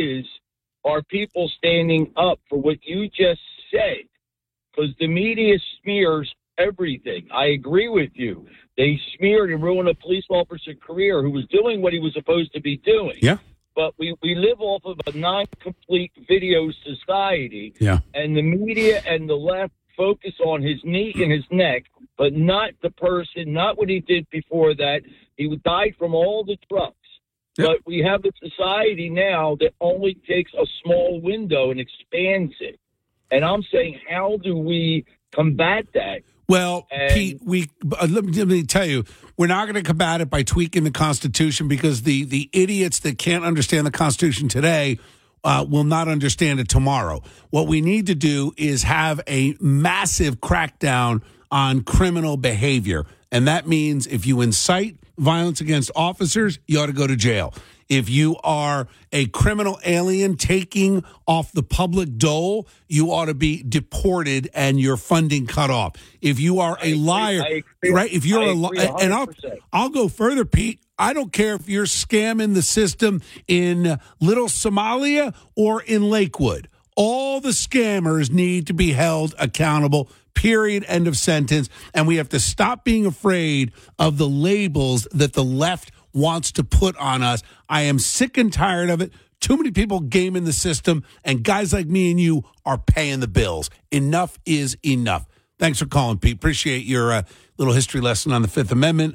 are people standing up for what you just said? Because the media smears everything. I agree with you. They smeared and ruined a police officer's career who was doing what he was supposed to be doing. Yeah. But we live off of a non-complete video society. Yeah. And the media and the left focus on his knee and his neck, but not the person, not what he did before that. He died from all the drugs. Yep. But we have a society now that only takes a small window and expands it. And I'm saying, how do we combat that? Well, Pete, let me tell you, we're not going to combat it by tweaking the Constitution, because the idiots that can't understand the Constitution today will not understand it tomorrow. What we need to do is have a massive crackdown on criminal behavior. And that means if you incite violence against officers, you ought to go to jail. If you are a criminal alien taking off the public dole, you ought to be deported and your funding cut off. If you are a liar, right? If you're a liar, and I'll go further, Pete. I don't care if you're scamming the system in Little Somalia or in Lakewood. All the scammers need to be held accountable. Period. End of sentence. And we have to stop being afraid of the labels that the left wants to put on us. I am sick and tired of it. Too many people gaming the system, and guys like me and you are paying the bills. Enough is enough. Thanks for calling, Pete. Appreciate your little history lesson on the Fifth Amendment.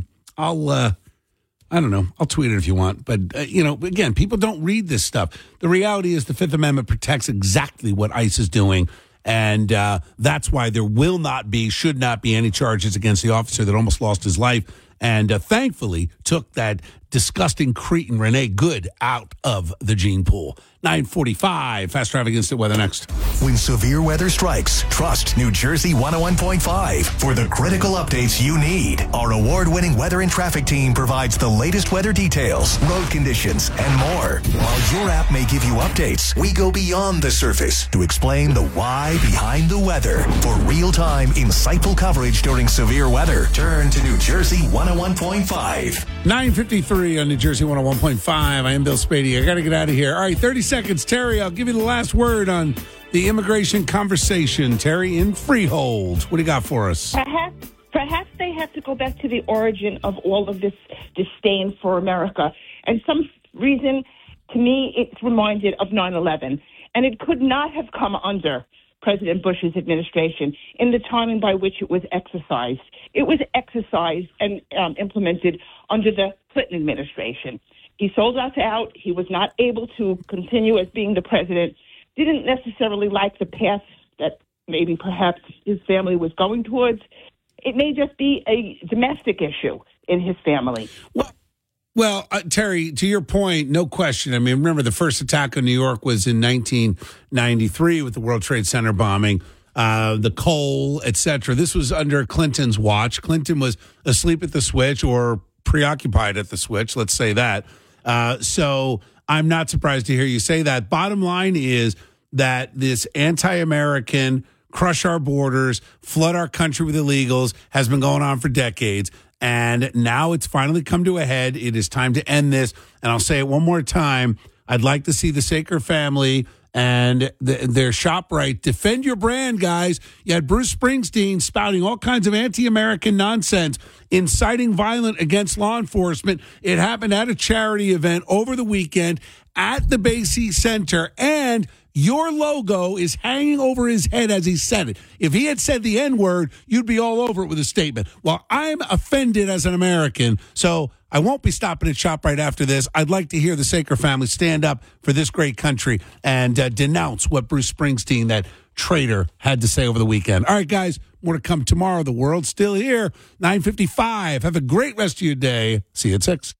I don't know. I'll tweet it if you want. But, again, people don't read this stuff. The reality is the Fifth Amendment protects exactly what ICE is doing. And that's why there should not be any charges against the officer that almost lost his life and thankfully took that disgusting cretin Renee Good out of the gene pool. 9:45, Fast Traffic Instant Weather next. When severe weather strikes, trust New Jersey 101.5 for the critical updates you need. Our award-winning weather and traffic team provides the latest weather details, road conditions, and more. While your app may give you updates, we go beyond the surface to explain the why behind the weather. For real-time, insightful coverage during severe weather, turn to New Jersey 101.5. 9:53 on New Jersey 101.5. I am Bill Spady. I got to get out of here. All right, 30 seconds. Terry, I'll give you the last word on the immigration conversation. Terry in Freehold. What do you got for us? Perhaps they have to go back to the origin of all of this disdain for America. And some reason, to me, it's reminded of 9/11. And it could not have come under President Bush's administration in the timing by which it was exercised. It was exercised and implemented under the Clinton administration. He sold us out. He was not able to continue as being the president. Didn't necessarily like the path that maybe perhaps his family was going towards. It may just be a domestic issue in his family. Well, Terry, to your point, no question. I mean, remember the first attack on New York was in 1993 with the World Trade Center bombing, the coal, et cetera. This was under Clinton's watch. Clinton was asleep at the switch or preoccupied at the switch, let's say that. So I'm not surprised to hear you say that. Bottom line is that this anti-American, crush our borders, flood our country with illegals has been going on for decades. And now it's finally come to a head. It is time to end this. And I'll say it one more time. I'd like to see the Saker family and their ShopRite defend your brand, guys. You had Bruce Springsteen spouting all kinds of anti-American nonsense, inciting violence against law enforcement. It happened at a charity event over the weekend at the Basie Center, and your logo is hanging over his head as he said it. If he had said the N-word, you'd be all over it with a statement. Well, I'm offended as an American, so I won't be stopping at ShopRite after this. I'd like to hear the Saker family stand up for this great country and denounce what Bruce Springsteen, that traitor, had to say over the weekend. All right, guys, More to come tomorrow. The world's still here. 9:55. Have a great rest of your day. See you at 6.